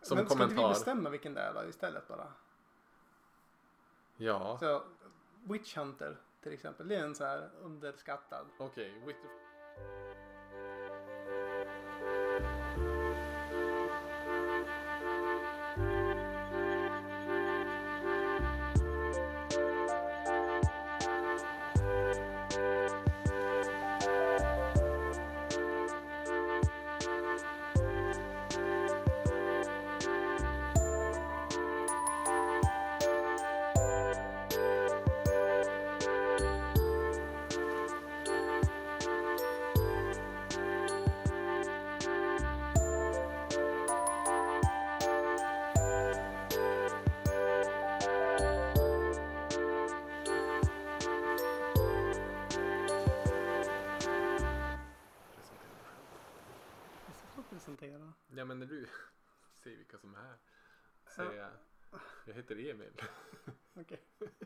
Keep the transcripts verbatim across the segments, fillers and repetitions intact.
som Men kommentar. ska vi bestämma vilken det är då istället bara? Ja. Så Witch Hunter till exempel, det är en så här underskattad. Okej, okay, Witch... Presentera. Ja, men när du säger vilka som är här säger jag, jag heter Emil. Okej.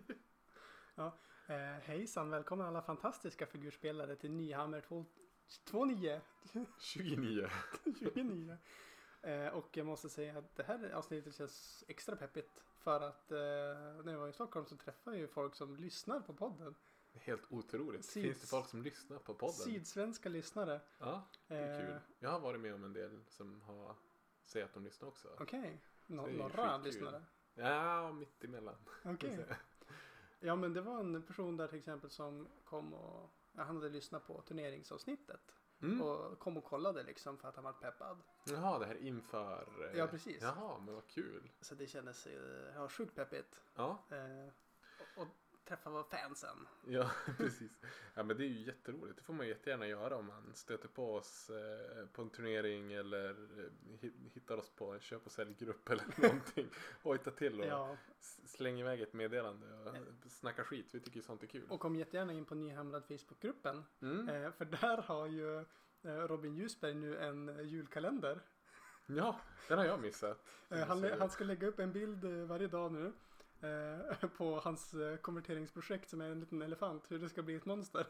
Ja, eh, hejsan, välkomna alla fantastiska figurspelare till Nyhammer tjugonio. tjugonio. tjugonio. Eh, och jag måste säga att det här avsnittet känns extra peppigt för att eh, när jag var i Stockholm så träffade jag ju folk som lyssnar på podden. Helt otroligt. Syds... Finns det folk som lyssnar på podden? Sydsvenska lyssnare. Ja, det är eh... kul. Jag har varit med om en del som har säger att de lyssnar också. Okej, okay. Nå- några skitkul. lyssnare. Ja, mitt emellan. Okej. Okay. Ja, men det var en person där till exempel som kom och ja, han hade lyssnat på turneringsavsnittet. Mm. Och kom och kollade liksom för att han var peppad. Jaha, det här inför... Ja, precis. Jaha, men vad kul. Så det kändes ja, sjukt peppigt. Ja. Eh, och, och träffa var fansen. Ja, precis. Ja, men det är ju jätteroligt. Det får man jättegärna göra om man stöter på oss eh, på en turnering eller eh, hittar oss på en köp- och säljgrupp eller någonting. Hojta till och ja. Släng iväg ett meddelande och eh. snacka skit. Vi tycker sånt är kul. Och kom jättegärna in på Nyhamrad Facebookgruppen. Mm. Eh, för där har ju eh, Robin Ljusberg nu en julkalender. Ja, den har jag missat. Eh, han, han ska lägga upp en bild varje dag nu. Eh, på hans eh, konverteringsprojekt som är en liten elefant, hur det ska bli ett monster.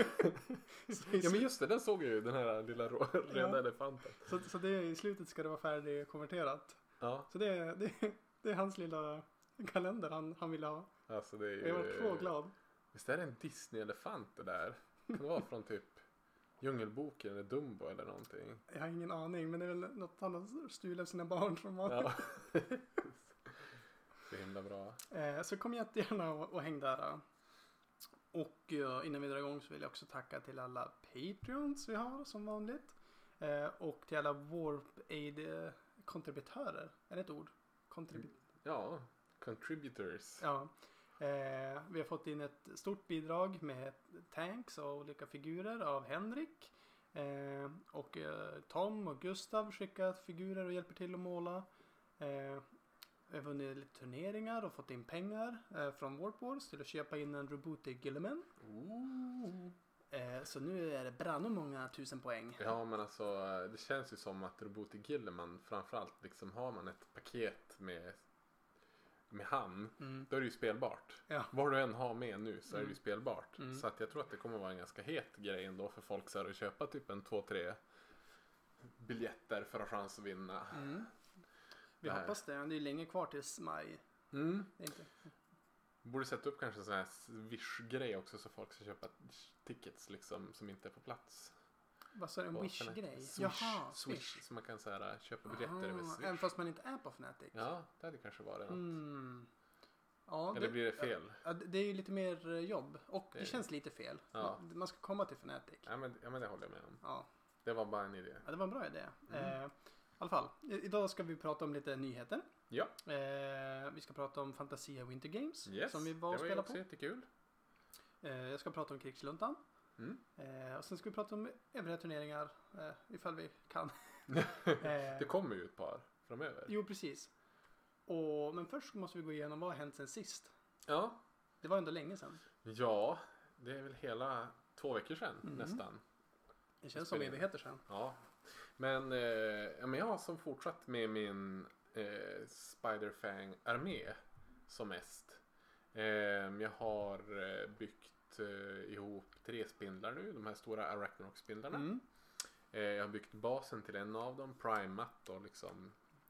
Ja, men just det, den såg jag ju, den här lilla röda ja. elefanten. Så, så det i slutet ska det vara färdigt konverterat. Ja. Så det, det, det är hans lilla kalender han, han vill ha. Alltså det är ju... Jag var så glad. Visst är det en Disney-elefant det där? Kan det vara från typ Djungelboken eller Dumbo eller någonting? Jag har ingen aning, men det är väl något annat stulet av sina barn som var. Ja. Det är himla bra. Eh, så kom jättegärna och, och häng där. Och uh, innan vi drar igång så vill jag också tacka till alla Patreons vi har som vanligt. Eh, och till alla Warp Aid-kontributörer. Är det ett ord? Contribut- ja, contributors. Ja. Eh, vi har fått in ett stort bidrag med tanks och olika figurer av Henrik. Eh, och eh, Tom och Gustav skickat figurer och hjälper till att måla. Eh, Vi har vunnit lite turneringar och fått in pengar eh, från Warp Wars till att köpa in en Robotic Gilliman. Eh, så nu är det brann många tusen poäng. Ja, men alltså det känns ju som att Robotic Gilliman framförallt liksom har man ett paket med med han, mm. då är det ju spelbart. Ja. Vad du än har med nu så är det ju mm. spelbart. Mm. Så att jag tror att det kommer vara en ganska het grej ändå för folk så här att köpa typ en två, tre biljetter för att ha chans att vinna. Mm. Vi hoppas det. Det är länge kvar tills maj. Mm. Inte. Borde sätta upp kanske en sån här Wish-grej också så folk ska köpa tickets liksom som inte är på plats. Vad sa du? En Wish-grej? Swish, Jaha, Swish. Swish. Så man kan så här, köpa biljetter Aha, över Swish. även fast man inte är på Fnatic. Ja, det hade kanske varit något. Mm. Ja, Eller det, blir det fel? Ja, det är ju lite mer jobb. Och det, det känns lite fel. Ja. Man, man ska komma till Fnatic. Ja men, ja, men det håller jag med om. Ja. Det var bara en idé. Ja, det var en bra idé. Mm. Eh, I alla fall, idag ska vi prata om lite nyheter. Ja. Eh, vi ska prata om Fantasia Winter Games. Yes, som vi var och det var ju också på. jättekul. Eh, jag ska prata om Krigsluntan. Mm. Eh, och sen ska vi prata om övriga turneringar. Eh, ifall vi kan. Det kommer ju ett par framöver. Jo, precis. Och, men först måste vi gå igenom vad har hänt sen sist. Ja. Det var ändå länge sedan. Ja, det är väl hela två veckor sedan Mm. nästan. Det känns som evigheter sedan. Ja. Men, eh, ja, men jag har som fortsatt med min eh, Spiderfang-armé som mest. Eh, jag har eh, byggt eh, ihop tre spindlar nu, de här stora Arachnarok-spindlarna. Mm. Eh, jag har byggt basen till en av dem, primat och liksom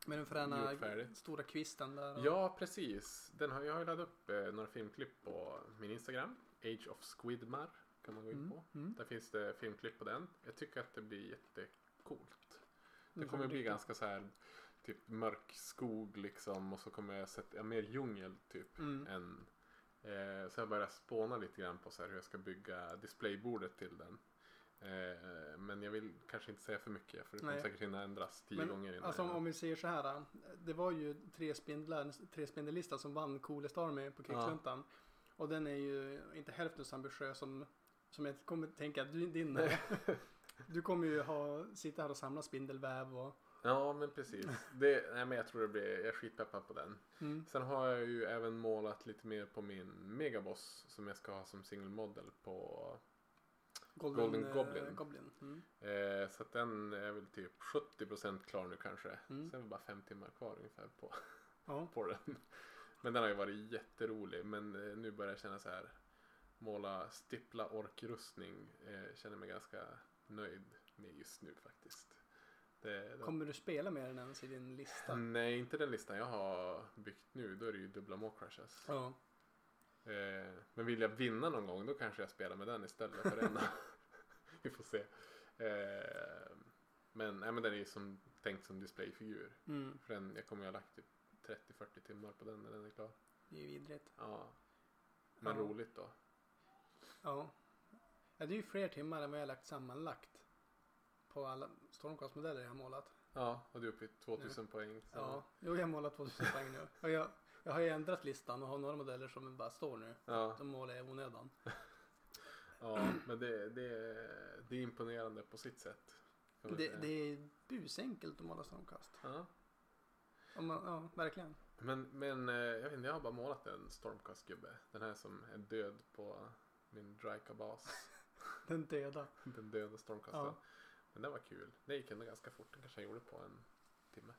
Med den fräna stora kvisten där. Och... Ja, precis. Den har, jag har ju laddat upp eh, några filmklipp på min Instagram. Age of Squidmar kan man gå in Mm, på. mm. Där finns det filmklipp på den. Jag tycker att det blir jättecoolt. Det Mm, kommer bli riktigt. ganska så här typ mörk skog liksom. Och så kommer jag sätta ja, mer djungel typ. Mm. Än, eh, så jag börjar spåna lite grann på så här hur jag ska bygga displaybordet till den. Eh, men jag vill kanske inte säga för mycket. För det kommer Nej. säkert hinna ändras tio Men, gånger innan. alltså om, jag- om vi säger så här. Det var ju tre spindlar, tre spindellistan som vann Coolest Army på Krigsluntan. Och den är ju inte hälften så ambitiös som, som jag kommer tänka att du, din är. Du kommer ju ha, sitta här och samla spindelväv och... Ja, men precis. Det, nej, men jag tror det blir, jag är skitpeppad på den. Mm. Sen har jag ju även målat lite mer på min Megaboss som jag ska ha som single model på Golden, Golden eh, Goblin. Goblin. Mm. eh, så att den är väl typ sjuttio procent klar nu kanske. Mm. Sen är det bara fem timmar kvar ungefär på, Ja. på den. Men den har ju varit jätterolig. Men eh, nu börjar jag känna så här, måla stippla orkrustning eh, känner mig ganska nöjd med just nu faktiskt. Det, det, Kommer du spela med den ens i din lista? Nej, inte den listan jag har byggt nu. Då är det ju dubbla Maw-crushes. Ja. Eh, men vill jag vinna någon gång då kanske jag spelar med den istället för denna. Vi får se. Eh, men, nej, men den är ju som, tänkt som displayfigur. Mm. För den, jag kommer ju ha lagt typ trettio till fyrtio timmar på den när den är klar. Det är ju vidrigt. Ja. Men Ja. roligt då. Ja. Ja, det är ju fler timmar än vad jag har lagt sammanlagt på alla Stormcast-modeller jag har målat. Ja, och du är uppe i tvåtusen poäng. Så. Ja, jo, jag har målat tvåtusen poäng nu. Och jag, jag har ju ändrat listan och har några modeller som bara står nu. Ja, De målar jag i onödan. ja, men det, det, det är imponerande på sitt sätt. kan man Det, säga. det är busenkelt att måla Stormcast. Ja. Om man, ja, verkligen. Men, men eh, jag vet inte, jag har bara målat en Stormcast-gubbe. Den här som är död på min Dryka-bas. Den döda. Den döda Stormcasten. Ja. Men det var kul. Det gick ändå ganska fort. Den kanske jag gjorde på en timme.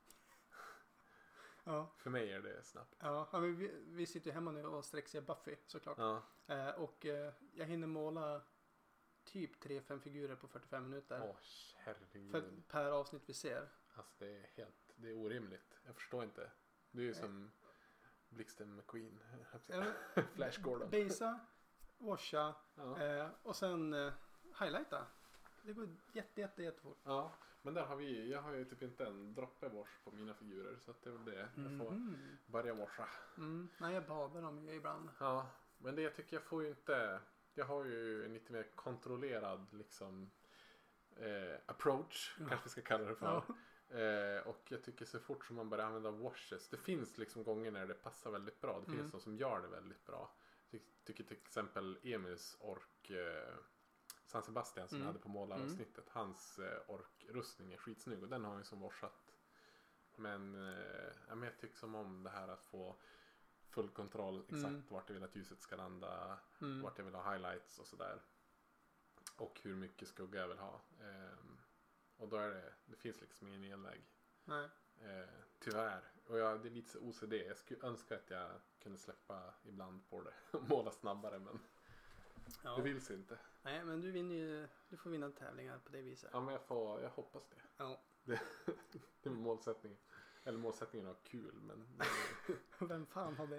Ja, För mig är det snabbt. ja men vi, vi sitter ju hemma nu och sträckser Buffy såklart. Ja, Eh, och eh, jag hinner måla typ tre fem figurer på fyrtiofem minuter. åh herregud. För, per avsnitt vi ser. Alltså det är helt, det är orimligt. Jag förstår inte. Du är ju Nej. som Blixten McQueen. Ja, Flash Gordon. Basa, washa Ja. eh, och sen eh, highlighta. Det går jätte, jätte, jättefort. Ja, men där har vi, jag har ju typ inte en droppe wash på mina figurer. Så att det är väl det. Jag får Mhm. börja washa. Mm. Nej, jag badar dem ju ibland. Ja, men det jag tycker jag får ju inte. Jag har ju en lite mer kontrollerad liksom eh, approach, Ja. kanske vi ska kalla det för. Eh, och jag tycker så fort som man börjar använda washes. Det finns liksom gånger när det passar väldigt bra. Det Mm. finns de som gör det väldigt bra. Jag tycker till exempel Emils ork eh, San Sebastian som Mm. jag hade på målaravsnittet. Hans eh, orkrustning är skitsnygg och den har jag ju som washat. Men, eh, ja, men jag tycker som om det här att få full kontroll exakt Mm. vart jag vill att ljuset ska landa, Mm. vart jag vill ha highlights och sådär. Och hur mycket skugga jag vill ha. Ehm, och då är det, det finns liksom ingen genväg. Nej. Eh, tyvärr. Och jag, det är lite så O C D. Jag skulle önska att jag kunde släppa ibland på det och måla snabbare, men Ja. det vill sig inte. Nej, men du vinner ju, du får vinna tävlingar på det viset. Ja, men jag, får, jag hoppas det. Ja. Det är målsättningen. Eller målsättningen att ha kul, men Vem fan har det?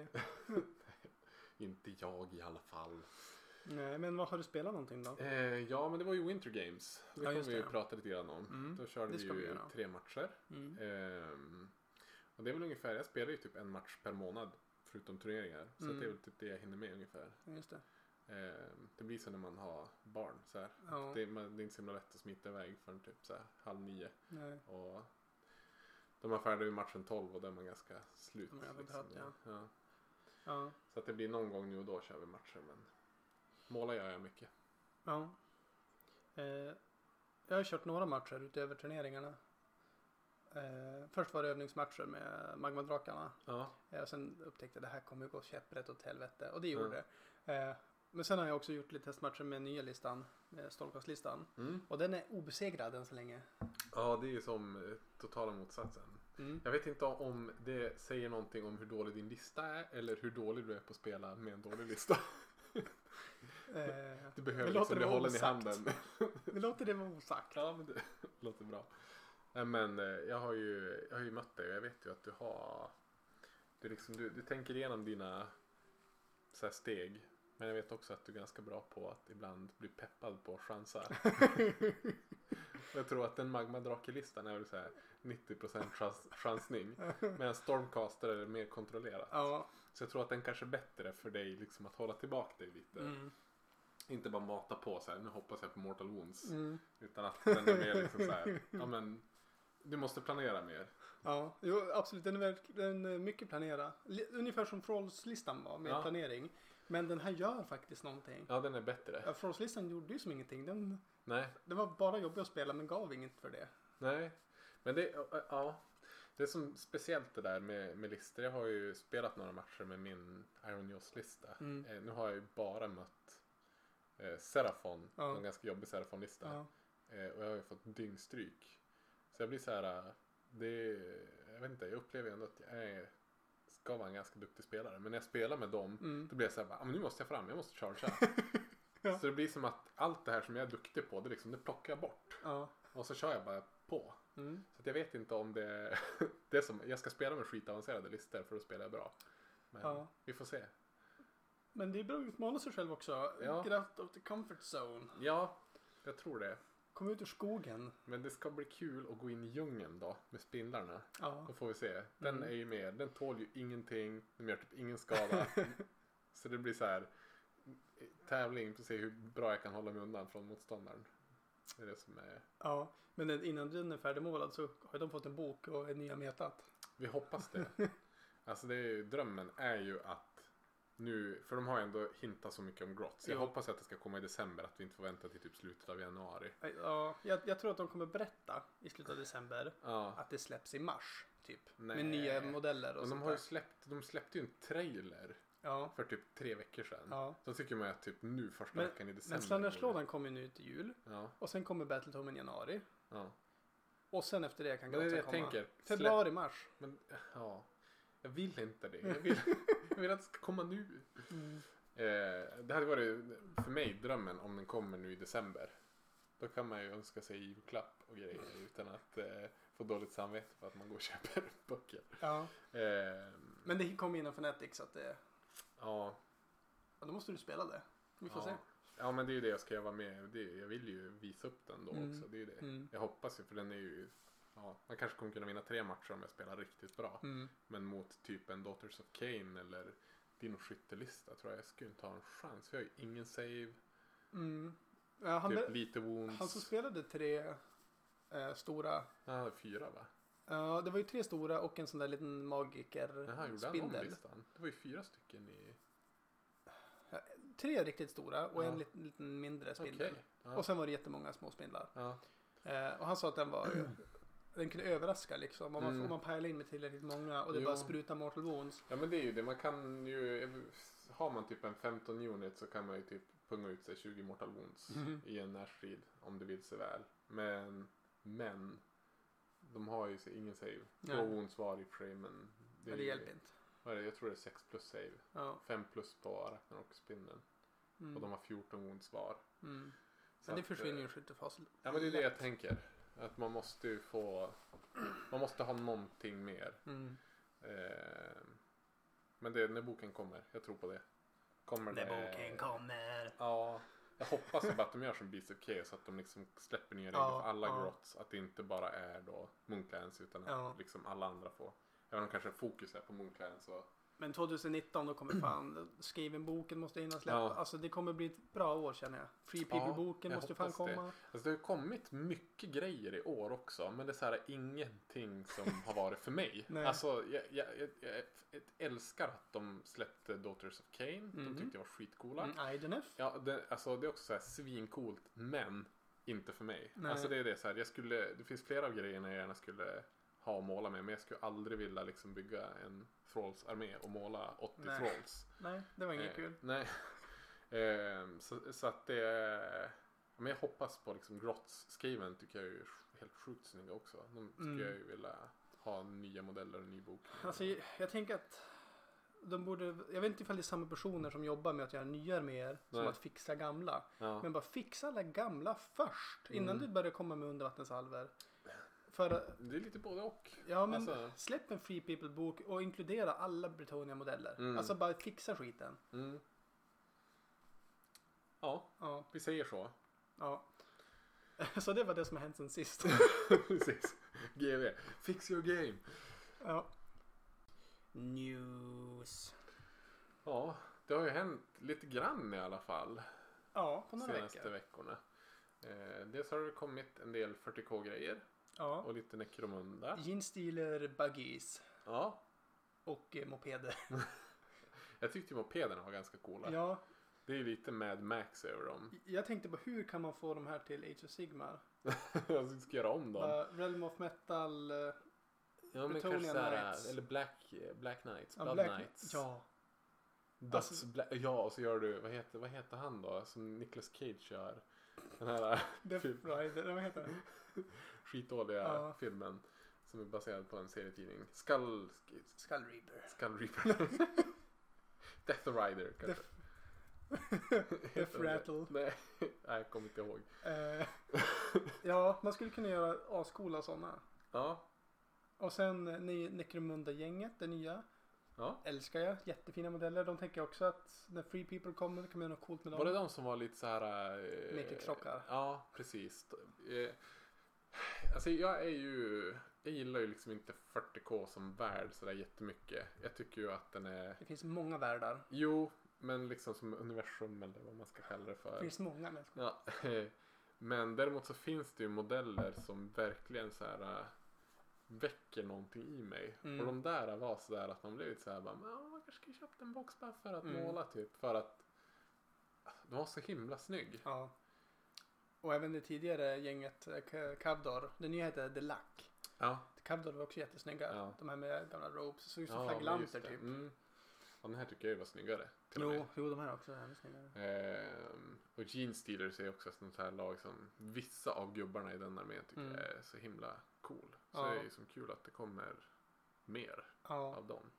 inte jag i alla fall. Nej, men vad har du spelat någonting då? Eh, ja, men det var ju Winter Games. Det Ja, kommer just vi ju det. prata lite grann om. Mm, Då körde det vi ska vi ju göra. tre matcher. Mm. Ehm, och det är väl ungefär, jag spelar ju typ en match per månad förutom turneringar. Så Mm. att det är väl typ det jag hinner med ungefär. Just det. Ehm, det blir så när man har barn så här. Ja. Det, är, man, det är inte så himla lätt att smita iväg förrän typ så här halv nio. Nej. Och de är färdiga vid matchen tolv och då är man ganska slut. De är jävligt trött, ja. Ja. Ja. Så att det blir någon gång nu och då kör vi matcher, men måla gör jag mycket. Ja. Eh, jag har kört några matcher utöver turneringarna. Eh, först var det övningsmatcher med Magmadrakarna. Ja. Eh, och sen upptäckte jag att det här kommer gå käpprätt åt helvete. Och det gjorde Ja. det. Eh, men sen har jag också gjort lite testmatcher med nya listan. Med Stormcast-listan. Mm. Och den är obesegrad än så länge. Ja, det är ju som eh, totala motsatsen. Mm. Jag vet inte om det säger någonting om hur dålig din lista är eller hur dålig du är på att spela med en dålig lista. Eh, Du behöver vi låter liksom det bli vara hållen i osagt. handen. Vi låter det vara osagt. Ja, men det låter bra. Nej, men eh, jag har ju, jag har ju mött dig och jag vet ju att du har, du, liksom, du, du tänker igenom dina så här, steg. Men jag vet också att du är ganska bra på att ibland bli peppad på chansar. Och jag tror att den magmadrakelistan är väl så här nittio procent chans, chansning. Medan Stormcaster är mer kontrollerat. Ja. Så jag tror att den kanske är bättre för dig liksom att hålla tillbaka dig lite. Mm. Inte bara mata på så här, nu hoppas jag på Mortal Wounds. Mm. Utan att den är mer liksom så här, ja men du måste planera mer. Ja, jo, absolut. Den är verkligen mycket planera. Ungefär som Frolls-listan var med Ja. planering. Men den här gör faktiskt någonting. Ja, den är bättre. Ja, Frolls-listan gjorde ju som ingenting. Den, Nej, den var bara jobbig att spela men gav inget för det. nej. Men det, ja. Det är som speciellt det där med, med listor. Jag har ju spelat några matcher med min Iron Jaws-lista. Mm. Eh, nu har jag ju bara mött eh, Serafon. Ja. En ganska jobbig Serafon-lista. Ja. Eh, och jag har ju fått dyngstryk. Så jag blir så här. Det, jag vet inte, jag upplever ändå att jag är, ska vara en ganska duktig spelare. Men när jag spelar med dem, Mm. då blir jag så här, ah, men nu måste jag fram, jag måste chargea. Ja. Så det blir som att allt det här som jag är duktig på, det, liksom, det plockar jag bort. Ja. Och så kör jag bara på. Mm. Så att jag vet inte om det, det är som, jag ska spela med skitavancerade listor för att spela jag bra. Men Ja. vi får se. Men det är bra att utmana sig själv också. Ja. Get out of the comfort zone. Ja, jag tror det. Kom ut ur skogen. Men det ska bli kul att gå in i djungeln då med spindlarna. Ja. Då får vi se. Den Mm. är ju med. Den tål ju ingenting. Den gör typ ingen skada. Så det blir så här tävling för att se hur bra jag kan hålla mig undan från motståndaren. Det är det som är. Ja. Men innan den är färdigmålad så har de fått en bok och en nya metat. Vi hoppas det. Alltså det är ju, drömmen är ju att nu, för de har ju ändå hintat så mycket om Grotts. Jag Jo. hoppas att det ska komma i december, att vi inte får vänta till typ slutet av januari. Ja, jag, jag tror att de kommer berätta i slutet av december Ja. att det släpps i mars. Typ. Nej. Med nya modeller och Och de sånt har ju där. släppt, de släppte ju en trailer Ja. för typ tre veckor sedan. Ja. Så tycker man att typ nu första Men- veckan i december. Men Slenderslådan kommer nu till jul. Ja, Och sen kommer Battletomen i januari. ja. Och sen efter det kan Men det är det Grotsen jag komma. tänker. Släpp, Februari, mars. men ja, jag vill inte det. Jag vill, jag vill att det ska komma nu. Mm. Eh, det hade varit för mig drömmen om den kommer nu i december. Då kan man ju önska sig julklapp och grejer utan att eh, få dåligt samvete för att man går och köper böcker. Ja. Eh, Men det kommer innan Fnatic så att det... ja, Ja, då måste du spela det. Vi får ja. se. Ja, men det är ju det jag ska göra med. Det, jag vill ju visa upp den då Mm. också. Det är ju det. Mm. Jag hoppas ju, för den är ju, ja, man kanske kommer kunna vinna tre matcher om jag spelar riktigt bra. Mm. Men mot typ en Daughters of Cain eller Dino skyttelista tror jag jag skulle inte ha en chans. För jag har ju ingen save, Mm. Ja, han, typ ber- lite wounds. han som spelade tre eh, stora... Ja, fyra va? Ja, det var ju tre stora och en sån där liten Jaha, magiker gjorde han om spindel. listan? Det var ju fyra stycken i... Tre riktigt stora och Ja. en liten, liten mindre spindel. Okej. Ja. Och sen var det jättemånga små spindlar. Ja. Eh, och han sa att den var... Den kunde överraska liksom. Om man, Mm. om man pärlar in med tillräckligt många och det Jo. bara sprutar Mortal Wounds. ja, men det är ju det. Man kan ju... Har man typ en femton unit så kan man ju typ punga ut sig tjugo Mortal Wounds Mhm. i en närstrid om det vill sig väl. Men... Men... De har ju ingen save. Två Nej. wounds var i och för sig, men... Men det ju- hjälper inte. Vad är det? Jag tror det är sex plus save. Ja. fem plus på Ragnarok-spindeln. Mm. Och de har fjorton wounds var. Mm. Så Men det att, försvinner ju eh, skyttefas. Ja, men det är det jag tänker. Att man måste ju få... Man måste ha någonting mer. Mm. Eh, men det är när boken kommer. Jag tror på det. Kommer När det... boken kommer. Ja. Jag hoppas ju bara att de gör som Beast of Chaos. Så att de liksom släpper nya regler Ja, för alla ja. grotts. Att det inte bara är då Moonlands utan att Ja. liksom alla andra får. Även om kanske fokus är på Moonlands. Så... Men tjugonitton då kommer fan skriven-boken måste hinna släppa. Ja. Alltså det kommer bli ett bra år känner jag. Free Ja, People-boken jag måste fan hoppas det. komma. Alltså det har ju kommit mycket grejer i år också. Men det är så här ingenting som har varit för mig. Nej. Alltså jag, jag, jag, jag, jag älskar att de släppte Daughters of Cain. Mhm. De tyckte jag var skitcoola. Mm, Idenef. Ja, det, alltså det är också så här svincoolt. Men inte för mig. Nej. Alltså det är det så här. Jag skulle, det finns flera av grejerna jag gärna skulle ha och måla med. Men jag skulle aldrig vilja liksom bygga en Thralls-armé och måla åttio Nej. Thralls. Nej, det var inget Eh, kul. Nej. eh, så, så att det är... Men jag hoppas på liksom Grotts-skriven tycker jag är ju helt sjukt snygga också. De skulle Mm. jag ju vilja ha nya modeller och ny bok. Alltså jag, jag tänker att de borde, jag vet inte ifall det är samma personer som jobbar med att göra nya arméer som Nej. att fixa gamla. Ja. Men bara fixa alla gamla först innan Mm. du börjar komma med undervattensalver. För, Det är lite både och. ja, men Alltså- släpp en Free People-bok och inkludera alla Bretonnia-modeller. Mm. Alltså bara fixa skiten. Mm. Ja, Ja, vi säger så. ja. Så det var det som har hänt sen sist. Precis. G V. Fix your game. Ja. News. Ja, det har ju hänt lite grann i alla fall. Ja, på några Senaste veckor. veckorna. Eh, dels har det kommit en del fyrtio K-grejer. Ja. Och lite Necromunda. Jeansdealer, buggies Ja, och eh, mopeder. jag tyckte ju mopederna var ganska coola. Ja, Det är ju lite Mad Max över dem. jag tänkte på hur kan man få de här till Age of Sigmar? Jag ska göra om dem. Bara Realm of Metal. eh, Ja, men Bretonnia kanske såhär, Knights. eller Black, Black Knights, ja, Blood Black- Knights. Ja, Döds, alltså- Bla- ja, och så gör du, vad heter, vad heter han då? Som Nicolas Cage gör. Den här Death Film. Rider, vad heter den? skitdåliga Ja. filmen. Som är baserad på en serietidning. Skull, Skull Reaper. Skull Reaper. Death Rider kanske. Death Rattle. Nej, nej, jag kommer inte ihåg. Eh, ja, man skulle kunna göra ascoola sådana. Ja, Och sen eh, ni- Necromunda-gänget, det nya. ja. Älskar jag. Jättefina modeller. De tänker också att när Free People kommer kan man göra något coolt med dem. Var det de som var lite så här... Eh, Matrix-rockar. Ja, precis. Eh, alltså jag är ju... Jag gillar ju liksom inte fyrtio K som värld sådär jättemycket. Jag tycker ju att den är... Det finns många världar. Jo, men liksom som universum eller vad man ska kalla det för. Det finns många. Men... Ja, men däremot så finns det ju modeller som verkligen så här äh, väcker någonting i mig. Mm. Och de där var så där att man blev lite så här bara, men, ja, man kanske ska köpa en box bara för att Mm. måla typ. För att de var så himla snygg. Ja. Och även det tidigare gänget eh, K- Kavdor. Det nya heter The Luck. Ja, Kavdor var också jättesnygga. Ja. De här med gamla ropes. Såg ut som ja, men just flaglanter det. typ. Mm. Ja, den här tycker jag var snyggare. Till och Jo, med. jo, de här också är ännu snyggare. Ehm, och Gene Stealers är också ett sånt här lag som vissa av gubbarna i den armén tycker Mm. är så himla cool. Så Ja. det är ju som kul att det kommer mer Ja. av dem.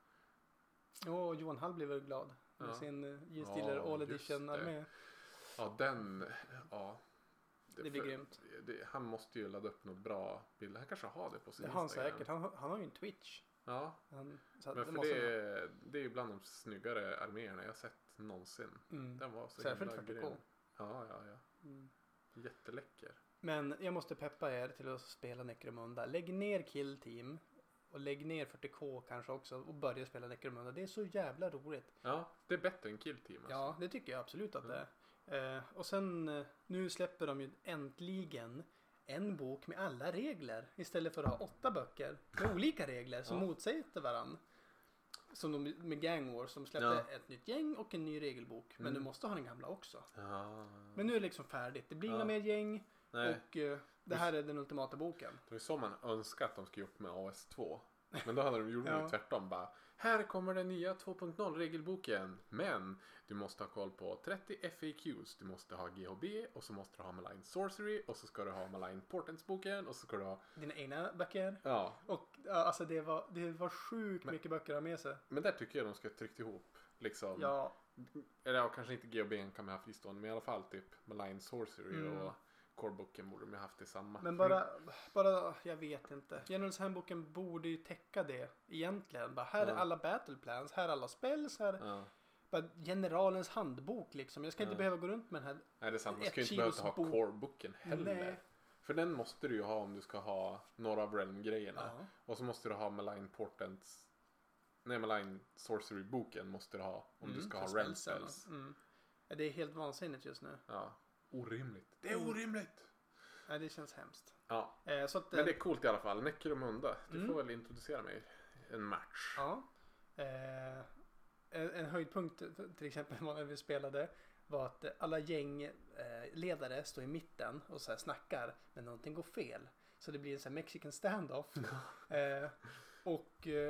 Jo, och Johan Hall blev väl glad. Med Ja. sin uh, Jeansdealer Ja, All just Edition det. armé. Ja, den, ja. Det blir grymt. Det, han måste ju ladda upp något bra bilder. Han kanske har det på sin Det har han Instagram. säkert. Han, har- han har ju en Twitch. Ja, Han, så att men det för måste det, han ha. är- det är ju bland de snyggare arméerna jag sett någonsin. Mm. Den var så Särskilt himla fyrtio K. grym. Ja, ja, ja. Mm. Jätteläcker. Men jag måste peppa er till att spela Necromunda. Lägg ner Kill Team. Och lägg ner fyrtio K kanske också. Och börja spela Necromunda. Det är så jävla roligt. Ja, det är bättre än Kill Team alltså. Ja, det tycker jag absolut att Mm. det är. Eh, och sen eh, nu släpper de ju äntligen en bok med alla regler. Istället för att ha åtta böcker med olika regler som Ja. motsäger varandra. Som de med Gang Wars som släppte Ja. ett nytt gäng och en ny regelbok. Men Mm. du måste ha den gamla också. Ja. Men nu är det liksom färdigt. Det blir Ja. inga mer gäng. Nej, Och eh, det här är den ultimata boken. det var så man önskar att de skulle upp med A S två. Men då hade de gjort Ja. det tvärtom. Bara, här kommer den nya två punkt noll regelboken. Men du måste ha koll på trettio F A Qs. Du måste ha G H B och så måste du ha Malign Sorcery. Och så ska du ha Malign Portents-boken. Och så ska du ha... Dina egna böcker. Ja, Och ja, alltså det var, det var sjukt Men- mycket böcker att ha med sig. men där tycker jag de ska tryckt ihop. Liksom. Ja, Eller ja, kanske inte G H B kan man ha fristående. Men i alla fall typ Malign Sorcery Mm. och Core-boken borde de ha haft tillsammans. men bara, bara, jag vet inte. Generals handboken borde ju täcka det egentligen. Bara, här är Ja. alla battle plans, här är alla spells, här Ja. bara generalens handbok liksom. Jag ska inte Ja. behöva gå runt med den här. Nej, det är sant. Man Ett ska ju inte behöva kilos ha bok. Core-boken heller. Nej. För den måste du ju ha om du ska ha några av Realm-grejerna. Ja. Och så måste du ha Malign Portents... Nej, Malign Sorcery-boken måste du ha om Mm, du ska för ha Realm spelsen. Spells. Mm. Ja, det är helt vansinnigt just nu. Ja. Orimligt. Det är Mm. orimligt! Ja, det känns hemskt. Ja. Eh, så att, Men det är coolt i alla fall. Necromunda. Du Mm. får väl introducera mig en match. Ja. Eh, en, en höjdpunkt till exempel när vi spelade var att alla gängledare står i mitten och så här snackar men någonting går fel. Så det blir en sån här Mexican standoff. eh, och eh,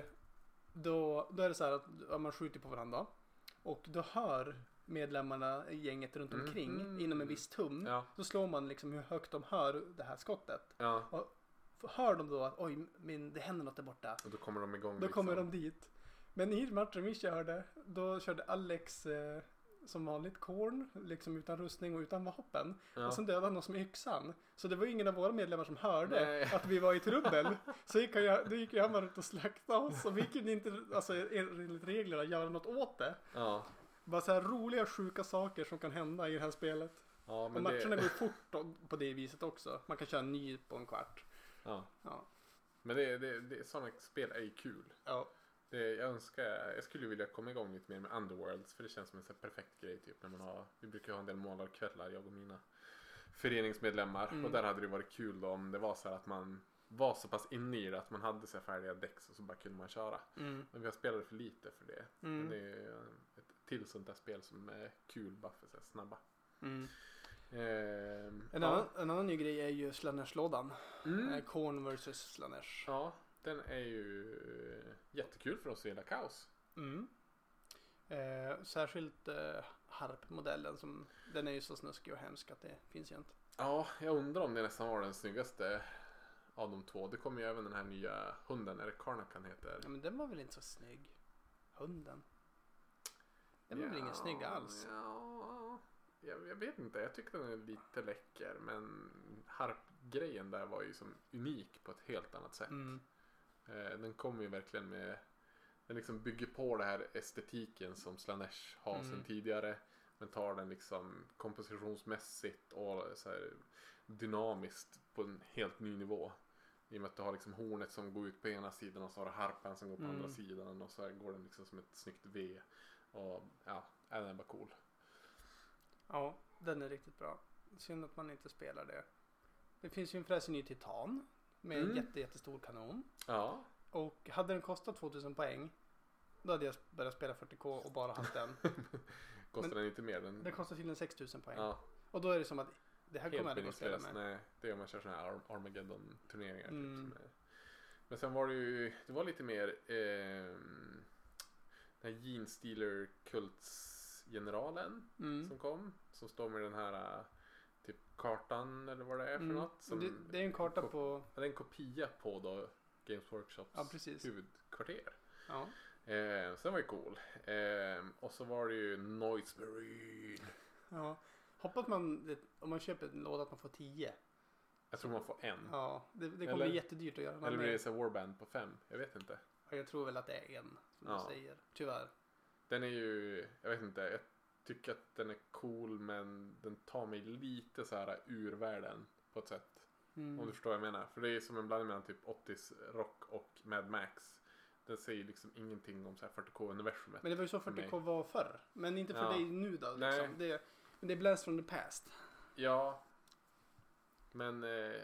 då, då är det så här att ja, man skjuter på varandra och då hör medlemmarna i gänget runt omkring Mhm. inom en viss tum. Ja. Så slår man liksom hur högt de hör det här skottet. Ja. Hör de då att oj, men det händer något där borta. Och då kommer de igång Då kommer liksom. de dit. Men i matchen vi körde, då körde Alex eh, som vanligt Korn, liksom utan rustning och utan vapen. Ja. Och sen dödade han oss med yxan. Så det var ju ingen av våra medlemmar som hörde Nej. att vi var i trubbel. Så gick jag, då gick jag bara ut och slaktade oss. Och vi kunde inte, alltså enligt reglerna, göra något åt det. Ja. Bara så här roliga, sjuka saker som kan hända i det här spelet. Ja, Och men matcherna det... går fort då, på det viset också. Man kan köra en ny på en kvart. Ja. Ja. Men det, det, det, sådana spel är ju kul. Ja. Det, jag önskar, jag skulle vilja komma igång lite mer med Underworlds. För det känns som en så här perfekt grej typ. När man har, vi brukar ha en del månadskvällar, jag och mina föreningsmedlemmar. Mm. Och där hade det varit kul då om det var så här att man var så pass inne i det att man hade så här färdiga däck och så bara kunde man köra. Mm. Men vi har spelat för lite för det. Mm. Men det är ett till sånt där spel som är kul bara för så här snabba. Mm. Ehm, En, ja. annan, en annan ny grej är ju Slaanesh-lådan. Mm. Eh, Korn versus Slaanesh. Ja, den är ju jättekul för oss att gilla kaos. Mm. Eh, särskilt eh, harpmodellen som den är ju så snuskig och hemsk att det finns ju inte. Ja, jag undrar om det nästan var den snyggaste av de två. Det kommer ju även den här nya hunden, är det Karnakan heter? Ja, men den var väl inte så snygg. Hunden. Den var väl ingen snygg alls. Ja, jag, jag vet inte. Jag tycker den är lite läcker. Men harpgrejen där var ju som unik på ett helt annat sätt. Mm. Eh, den kommer ju verkligen med... Den liksom bygger på det här estetiken som Slaanesh har Mm. sedan tidigare. Men tar den liksom kompositionsmässigt och så här dynamiskt på en helt ny nivå. I och med att du har liksom hornet som går ut på ena sidan och så har du harpan som går på Mm. andra sidan. Och så här går den liksom som ett snyggt V. Och ja, den är bara cool. Ja, den är riktigt bra. Synd att man inte spelar det. Det finns ju en förresten ny Titan. Med Mm. en jätte, jättestor kanon. Ja, Och hade den kostat tvåtusen poäng. Då hade jag börjat spela fyrtio K och bara haft den. kostar Men den inte mer? Den, Den kostar till en sextusen poäng. ja, Och då är det som att det här kommer jag helt aldrig gå att spela meningslöst. med. Nej, det är om man kör sådana här Ar- Armageddon-turneringar. Mm. Typ, som är. Men sen var det ju, det var lite mer eh, den här Gene Stealer kultsgeneralen Mm. som kom. Som står med den här typ kartan eller vad det är för Mm. något. Som det, det är en karta kop- på... Ja, det är en kopia på då Games Workshops Ja, precis. huvudkvarter. Ja. Eh, sen var det cool. Eh, och så var det ju Noise Marine. Ja. Hoppas man, det- om man köper en låda, att man får tio. Jag tror man får en. Ja, det, det kommer Eller- bli jättedyrt att göra. Eller blir det så här Warband på fem? Jag vet inte. Ja, jag tror väl att det är en, som Ja. du säger. Tyvärr. Den är ju, jag vet inte, jag tycker att den är cool men den tar mig lite så här ur världen på ett sätt. Mm. Om du förstår vad jag menar. För det är som en blandning mellan typ åttio rock och Mad Max. Den säger liksom ingenting om så här fyrtio K-universumet. Men det var ju så för fyrtio K var förr. Men inte för Ja. dig nu då. Nej. Liksom. Det, men det är blast from the past. Ja. Men eh,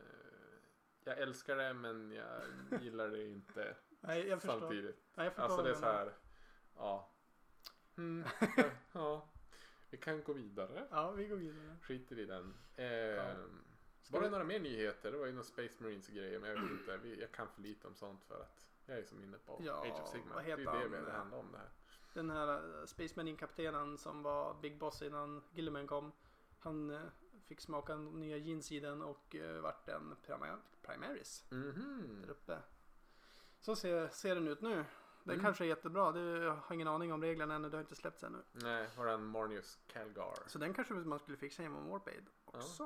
jag älskar det men jag gillar det inte Nej, jag förstår. samtidigt. Nej, jag förstår Alltså vad det är du så menar. här. Ja. Mm. Ja. Vi kan gå vidare. Ja, vi går vidare. Skiter i den. Eh, Ska var det vi- några mer nyheter? Det var ju några Space Marines och grejer. Men jag vet inte. Vi, jag kan för lite om sånt för att jag är som inne på Ja, Age of Sigmar. vad Det är heter ju det han? det handlar om det här. Den här uh, Space Marine-kaptenen som var Big Boss innan Gilliman kom. Han uh, fick smaka den nya jeansidan och uh, vart en prima- Primaris Mhm. där uppe. Så ser, ser den ut nu. Det Mm. kanske är jättebra. Det, jag har ingen aning om reglerna ännu. Det har inte släppts ännu. Nej, har den Marnius Calgar. Så den kanske man skulle fixa genom Warpaid också.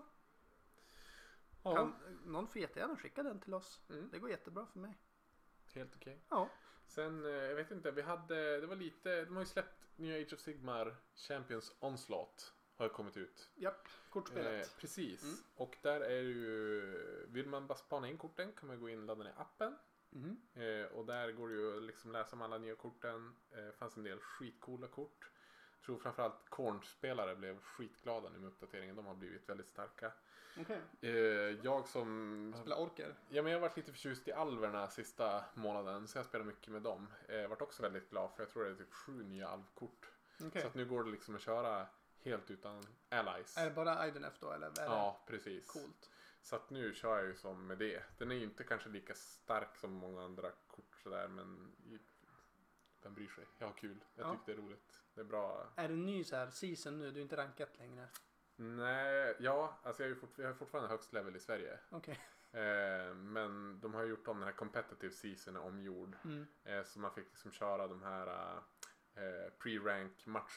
Ja, Kan, någon får jättegärna skicka den till oss. mm, Det går jättebra för mig. helt okej. Ja. Sen, eh, jag vet inte, vi hade, det var lite, de har ju släppt nya Age of Sigmar Champions Onslaught. Har ju kommit ut. Japp, kortspelet. Eh, precis. Mm. Och där är det ju, vill man bara spana in korten kan man gå in och ladda ner appen. Mhm. Eh, och där går det ju att liksom läsa om alla nya korten. Eh, fanns en del skitcoola kort. Jag tror framförallt Korn-spelare blev skitglada nu med uppdateringen. De har blivit väldigt starka. Okej. Eh, jag som... Spela orker. Ja, men jag har varit lite förtjust i alverna sista månaden. Så jag spelar mycket med dem. Jag eh, varit också väldigt glad för jag tror det är typ sju nya alvkort. Okej. Så att nu går det liksom att köra helt utan allies. Är det bara Idenf då eller? Är det Ja, precis. coolt? Så att nu kör jag ju som med det. Den är ju inte kanske lika stark som många andra kort sådär, men i, vem bryr sig? Jag har kul. Jag Ja. tycker det är roligt. Det är bra. Är det en ny så här season nu? Du är inte rankat längre? Nej, ja, alltså jag är ju fort, jag är fortfarande högst level i Sverige. Okej. Eh, men de har ju gjort om den här competitive seasonen omgjord. Mm. Eh, så man fick liksom köra de här eh, pre-rank matcherna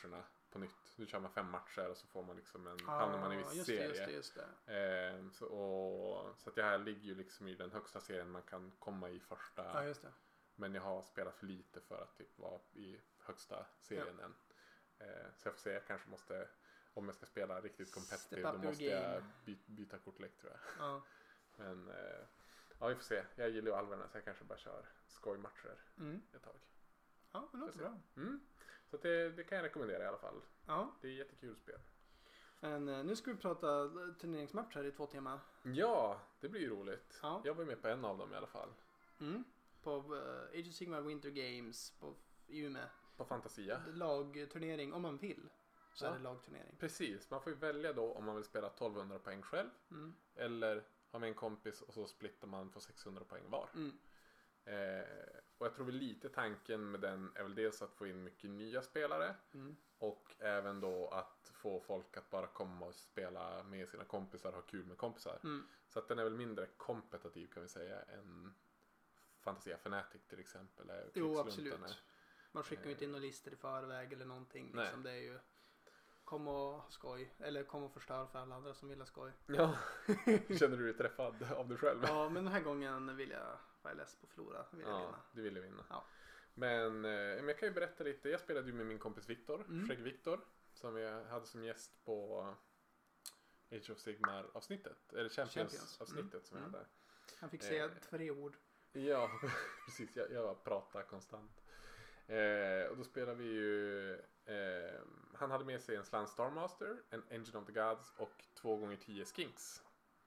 på nytt. Nu kör man fem matcher och så får man liksom en, Ah, hamnar man i viss just serie. Det, just det, just det. Eh, så, och, så att jag här ligger ju liksom i den högsta serien man kan komma i första. Ja, just det. Men jag har spelat för lite för att typ vara i högsta serien än. Eh, så jag får se, jag kanske måste, om jag ska spela riktigt competitive, Step då up måste your jag game. by, byta kortlek tror jag. Ja. Men eh, ja, vi får se. Jag gillar ju alverna så jag kanske bara kör skojmatcher Mm. ett tag. Ja, det låter Får se. bra. Mm. Så att det, det kan jag rekommendera i alla fall. Ja. Det är jättekul spel. Men eh, nu ska vi prata turneringsmatcher i två timmar. Ja, det blir ju roligt. Ja. Jag var med på en av dem i alla fall. Mm. På uh, Age of Sigmar Winter Games på i Umeå. På Fantasia. Lagturnering om man vill. Så Ja. är det lagturnering. Precis, man får ju välja då om man vill spela tolvhundra poäng själv. Mm. Eller ha med en kompis och så splittar man för sexhundra poäng var. Mm. Eh, och jag tror väl lite tanken med den är väl dels att få in mycket nya spelare. Mm. Och även då att få folk att bara komma och spela med sina kompisar och ha kul med kompisar. Mm. Så att den är väl mindre kompetitiv kan vi säga än Fantasia Fanatic till exempel. Är Jo, krigsluntarna. absolut. Man skickar ju inte in några listor i förväg eller någonting. Nej. Liksom. Det är ju kom och ha skoj. Eller kom och förstör för alla andra som vill ha skoj. Ja, känner du dig träffad av dig själv? Ja, men den här gången vill jag vara less på att förlora. Vill jag Ja, vinna. du ville vinna. Ja. Men, eh, men jag kan ju berätta lite. Jag spelade ju med min kompis Viktor, Mm. Skägg Viktor, som jag hade som gäst på Age of Sigmar avsnittet, eller Champions, Champions. avsnittet Mm. som Mm. jag hade. Han fick säga Eh. tre ord. Ja, precis. Jag, jag pratar konstant. Eh, och då spelar vi ju... Eh, han hade med sig en Slant Starmaster, en Engine of the Gods och två gånger tio Skinks.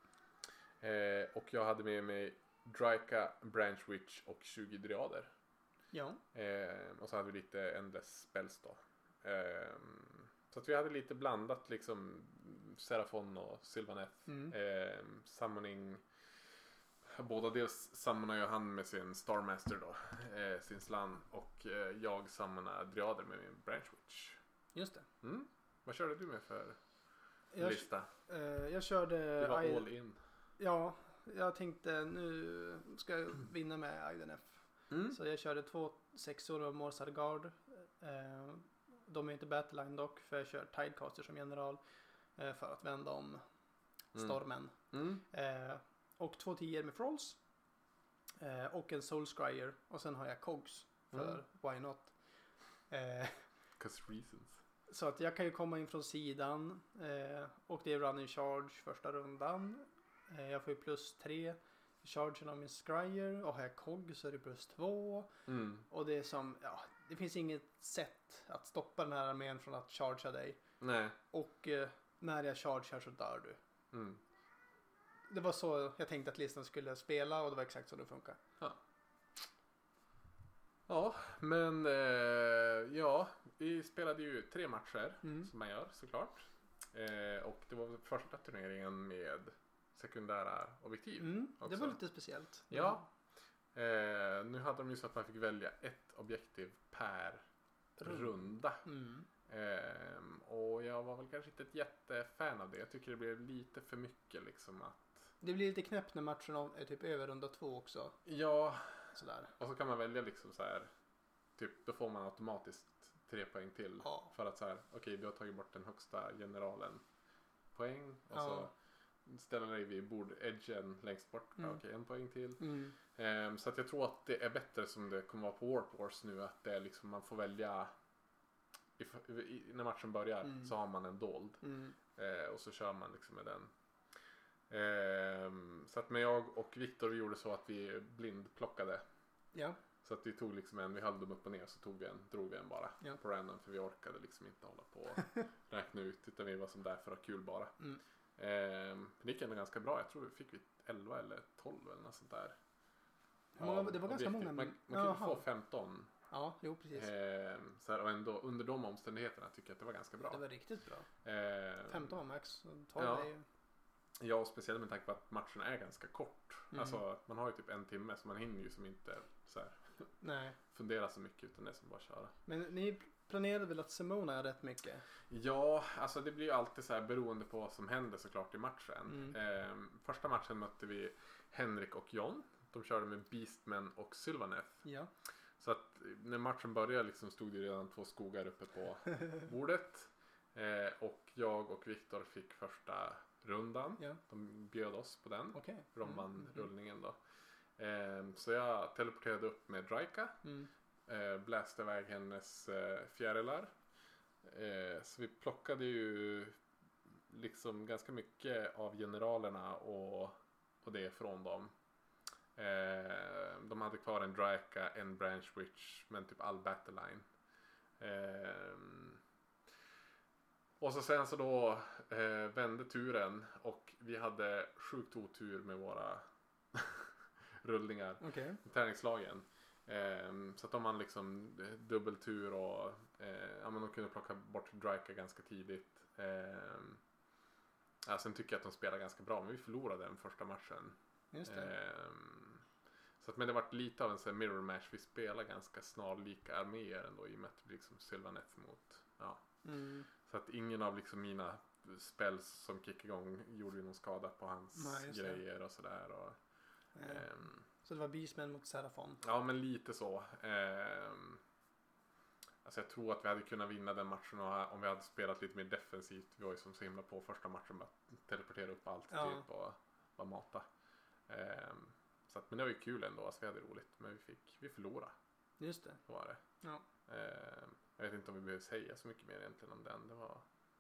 Eh, och jag hade med mig Dryka, Branch Witch och tjugo Dryader. Ja. Eh, och så hade vi lite Endless Spells då. Eh, så att vi hade lite blandat liksom Serafon och Sylvaneth. Mm. Eh, summoning. Båda dels summonar jag han med sin Starmaster då. Eh, sin slan. Och eh, jag summonar Dryader med min Branch Witch. Just det. Mm. Vad körde du med för Jag, lista? eh, jag körde... Du var I- all in. Ja, jag tänkte nu ska jag vinna med I D N F. Mm. Så jag körde två sexor av Morsar Guard. Eh, de är inte Battleline dock, för jag kör Tidecaster som general. Eh, för att vända om Mm. stormen. Mm. Eh, och två tior med Frolls. Eh, och en Soul Scryer. Och sen har jag Cogs. För Mm. why not? Eh, 'Cause reasons. så att jag kan ju komma in från sidan. Eh, och det är running charge första rundan. Eh, jag får ju plus tre. Chargen av min Scryer. Och har jag Cog så är det plus två. Mm. Och det är som, ja, det finns inget sätt att stoppa den här armén från att chargea dig. Nej. Och eh, när jag chargear så dör du. Mm. Det var så jag tänkte att listan skulle spela och det var exakt så det funkar. Ja, men eh, ja, vi spelade ju tre matcher Mm. som man gör såklart. Eh, och det var väl första turneringen med sekundära objektiv. Mm, det också. var lite speciellt. Ja. Eh, nu hade de ju så att man fick välja ett objektiv per Rund. runda. Mm. Ehm, och jag var väl kanske inte ett jättefan av det. Jag tycker det blev lite för mycket liksom att... Det blir lite knäppt när matchen är typ över runda två också. Ja, Sådär. och så kan man välja liksom så här. Typ, då får man automatiskt tre poäng till. Ja. För att så här, okej du har tagit bort den högsta generalen poäng. Och Ja. så ställer dig vid bord-edgen längst bort. Mm. Okej, en poäng till. Mm. Ehm, så att jag tror att det är bättre som det kommer vara på Warp Wars nu. Att det är liksom, man får välja... If, i, när matchen börjar Mm. så har man en dold. Mm. Eh, och så kör man liksom med den. Ehm, så att med jag och Viktor gjorde så att vi blindplockade. Ja. Så att vi tog liksom en, vi höll dem upp och ner så tog vi en, drog vi en bara Ja. på random. För vi orkade liksom inte hålla på och räkna ut. Utan vi var som där för att ha kul bara. Mm. Ehm, det gick ändå ganska bra. Jag tror vi fick vi elva eller tolv eller något sånt där. Hur många- av det var ganska objektiv. många. Man, man kunde Jaha. få femton. Ja, jo precis. Ehm, så här, och ändå under de omständigheterna tycker jag att det var ganska bra. Det var riktigt bra. Ehm, femton var max. tolv ja. är ju... Ja, och speciellt med tanke på att matchen är ganska kort. Mm. Alltså man har ju typ en timme så man hinner ju som inte så här, Nej. fundera så mycket utan det är som bara köra. Men ni planerade väl att Simona rätt mycket? Ja, alltså det blir ju alltid så här beroende på vad som händer såklart i matchen. Mm. Ehm, första matchen mötte vi Henrik och John. De körde med Beastman och Sylvaneth. Ja. Så att när matchen började liksom stod det redan två skogar uppe på bordet. Eh, och jag och Viktor fick första rundan. Ja. De bjöd oss på den. Okej. För de Mm, vann mm, rullningen då. Eh, så jag teleporterade upp med Draika. Mm. Eh, bläste iväg hennes eh, fjärilar. Eh, så vi plockade ju liksom ganska mycket av generalerna och, och det från dem. Eh, de hade kvar en Draika, en Branch Witch, men typ all battleline. Eh, och så sen så då eh, vände turen och vi hade sjukt otur med våra rullningar, Okej. tärningslagen. Eh, så att de hade liksom dubbeltur och eh, ja, men de kunde plocka bort Draika ganska tidigt. Eh, ja, sen tycker jag att de spelar ganska bra, men vi förlorade den första matchen. Just det. Eh, så att, men det var lite av en sån här mirror match. Vi spelar ganska snarlika arméer ändå i och med att det blir liksom Sylvaneth mot ja. Mm. Så att ingen av liksom mina spells som kickade igång gjorde ju någon skada på hans Nej, just det. grejer och sådär. Och, Eh, ehm, Så det var Beastman mot Serafon. ja men lite så. Ehm, alltså jag tror att vi hade kunnat vinna den matchen och, om vi hade spelat lite mer defensivt. Vi var ju som så himla på första matchen med att teleportera upp allt Ja. typ och bara mata. Ehm, så att, men det var ju kul ändå, alltså vi hade roligt. Men vi fick, vi förlorade, Just det. så var det. Ja. Ehm, jag vet inte om vi behöver säga så mycket mer egentligen om den. Det var...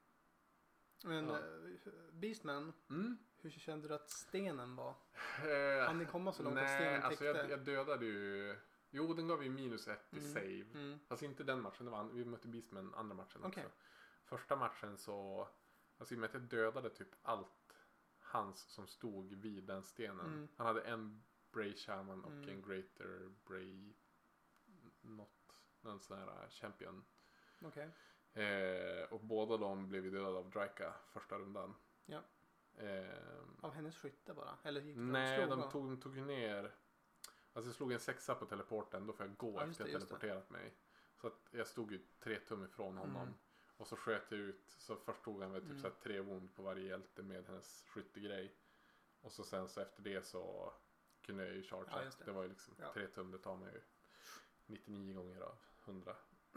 Men Ja. eh, Beastman, Mm. hur kände du att stenen var? Eh, Hann ni komma så långt att nej, stenen alltså täckte? jag, jag dödade ju... Jo, den gav ju minus ett i Mm. save. Mm. Fast inte den matchen, det var, vi mötte Beastman andra matchen Okej. också. Första matchen så... Alltså i och med att jag dödade typ allt hans som stod vid den stenen. Mm. Han hade en Bray Shaman och Mm. en Greater Bray... Något, någon sån här champion. Okej. Eh, och båda de blev ju dödade av Draika första rundan. Ja. Eh, Av hennes skytte bara? Eller gick de Nej, slog de då? tog, de tog ju ner. Alltså jag slog en sexa på teleporten. Då får jag gå Ja, just efter det, jag just det. teleporterat mig. Så att jag stod ju tre tum ifrån honom. Mm. Och så sköt jag ut. Så först tog han väl typ Mm. så här tre wound på varje hjälte med hennes skyttegrej. Och så sen så efter det så kunde jag ju charge. Ja, just det. det. var ju liksom Ja. tre tum. Det tar mig ju nittionio gånger av hundra.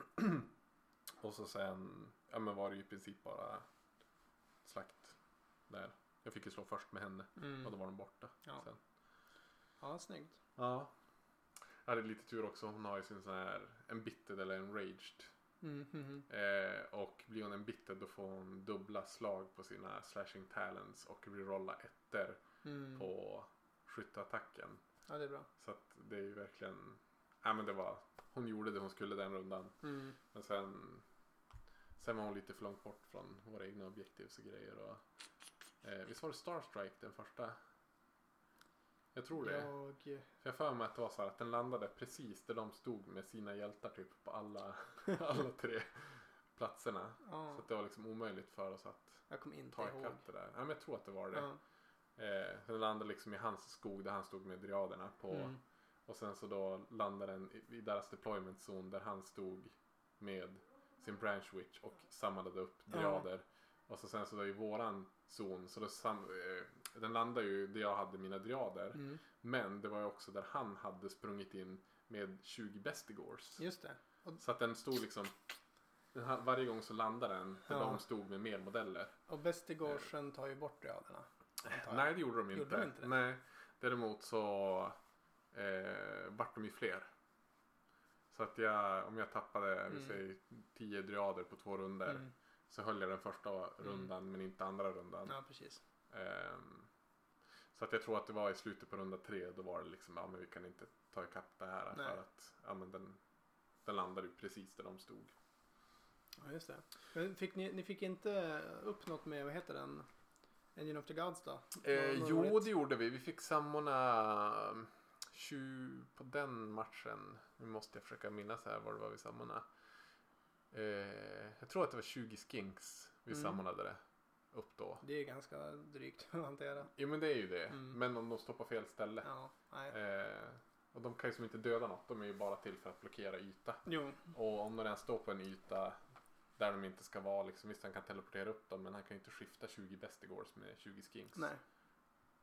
Och så sen ja men var det ju i princip bara slakt där. Jag fick ju slå först med henne. Mm. Och då var de borta. Ja. Sen. Ja, snyggt. Ja. Jag hade lite tur också. Hon har ju sin sån här embitted eller enraged. Mm. Mm. Eh, och blir hon embitted då får hon dubbla slag på sina slashing talents och rerolla ettor Mm. på skytteattacken. Ja, det är bra. Så att det är ju verkligen... Ja men det var... Hon gjorde det hon skulle den rundan. Mm. Men sen... Sen var hon lite för långt bort från våra egna objektivs och grejer. Och, eh, visst var det Starstrike den första? Jag tror det. Jag... För jag för mig att det var så här att den landade precis där de stod med sina hjältar typ på alla, alla tre platserna. Ja, Så att det var liksom omöjligt för oss att jag kommer inte ta ihåg. ikapp det där. Ja men jag tror att det var det. Ja. Eh, den landade liksom i hans skog där han stod med driaderna på. Mm. Och sen så då landade den i, i deras deployment zone där han stod med sin branch witch och samlade upp Ja. driader. Och så sen så då i våran zon så då sam, eh, den landade ju där jag hade mina driader. Mm. Men det var ju också där han hade sprungit in med tjugo bestigors. Just det. Och, Så att den stod liksom den här, varje gång så landade den där Ja. de stod med mer modeller. och Bestigorsen tar ju bort röderna. antar jag. Nej det gjorde de inte. Gjorde de inte det? Nej. Däremot så eh, vart de ju fler. Så att jag, om jag tappade Mm. vi säger, tio driader på två runder Mm. så höll jag den första rundan men inte andra rundan. Ja, precis. Ehm, så att jag tror att det var i slutet på runda tre då var det liksom, ja men vi kan inte ta ikapp det här Nej. för att ja men den, den landade ju precis där de stod. Ja, just det. Men fick ni, ni fick inte upp något med, vad heter den? Engine of the Gods då? Eh, Något jo roligt? det gjorde vi, vi fick samordna tjugo på den matchen. Nu måste jag försöka minnas här vad det var vi samordnade. Eh, jag tror att det var tjugo skinks vi Mm. samordnade det upp då. Det är ganska drygt att hantera. Jo men det är ju det. Mm. Men om de står på fel ställe. Ja, nej. Eh, och de kan ju som inte döda något. De är ju bara till för att blockera yta. Jo, Och om de redan står på en yta där de inte ska vara liksom, visst han kan teleportera upp dem men han kan ju inte skifta tjugo bestigors med tjugo skinks. nej.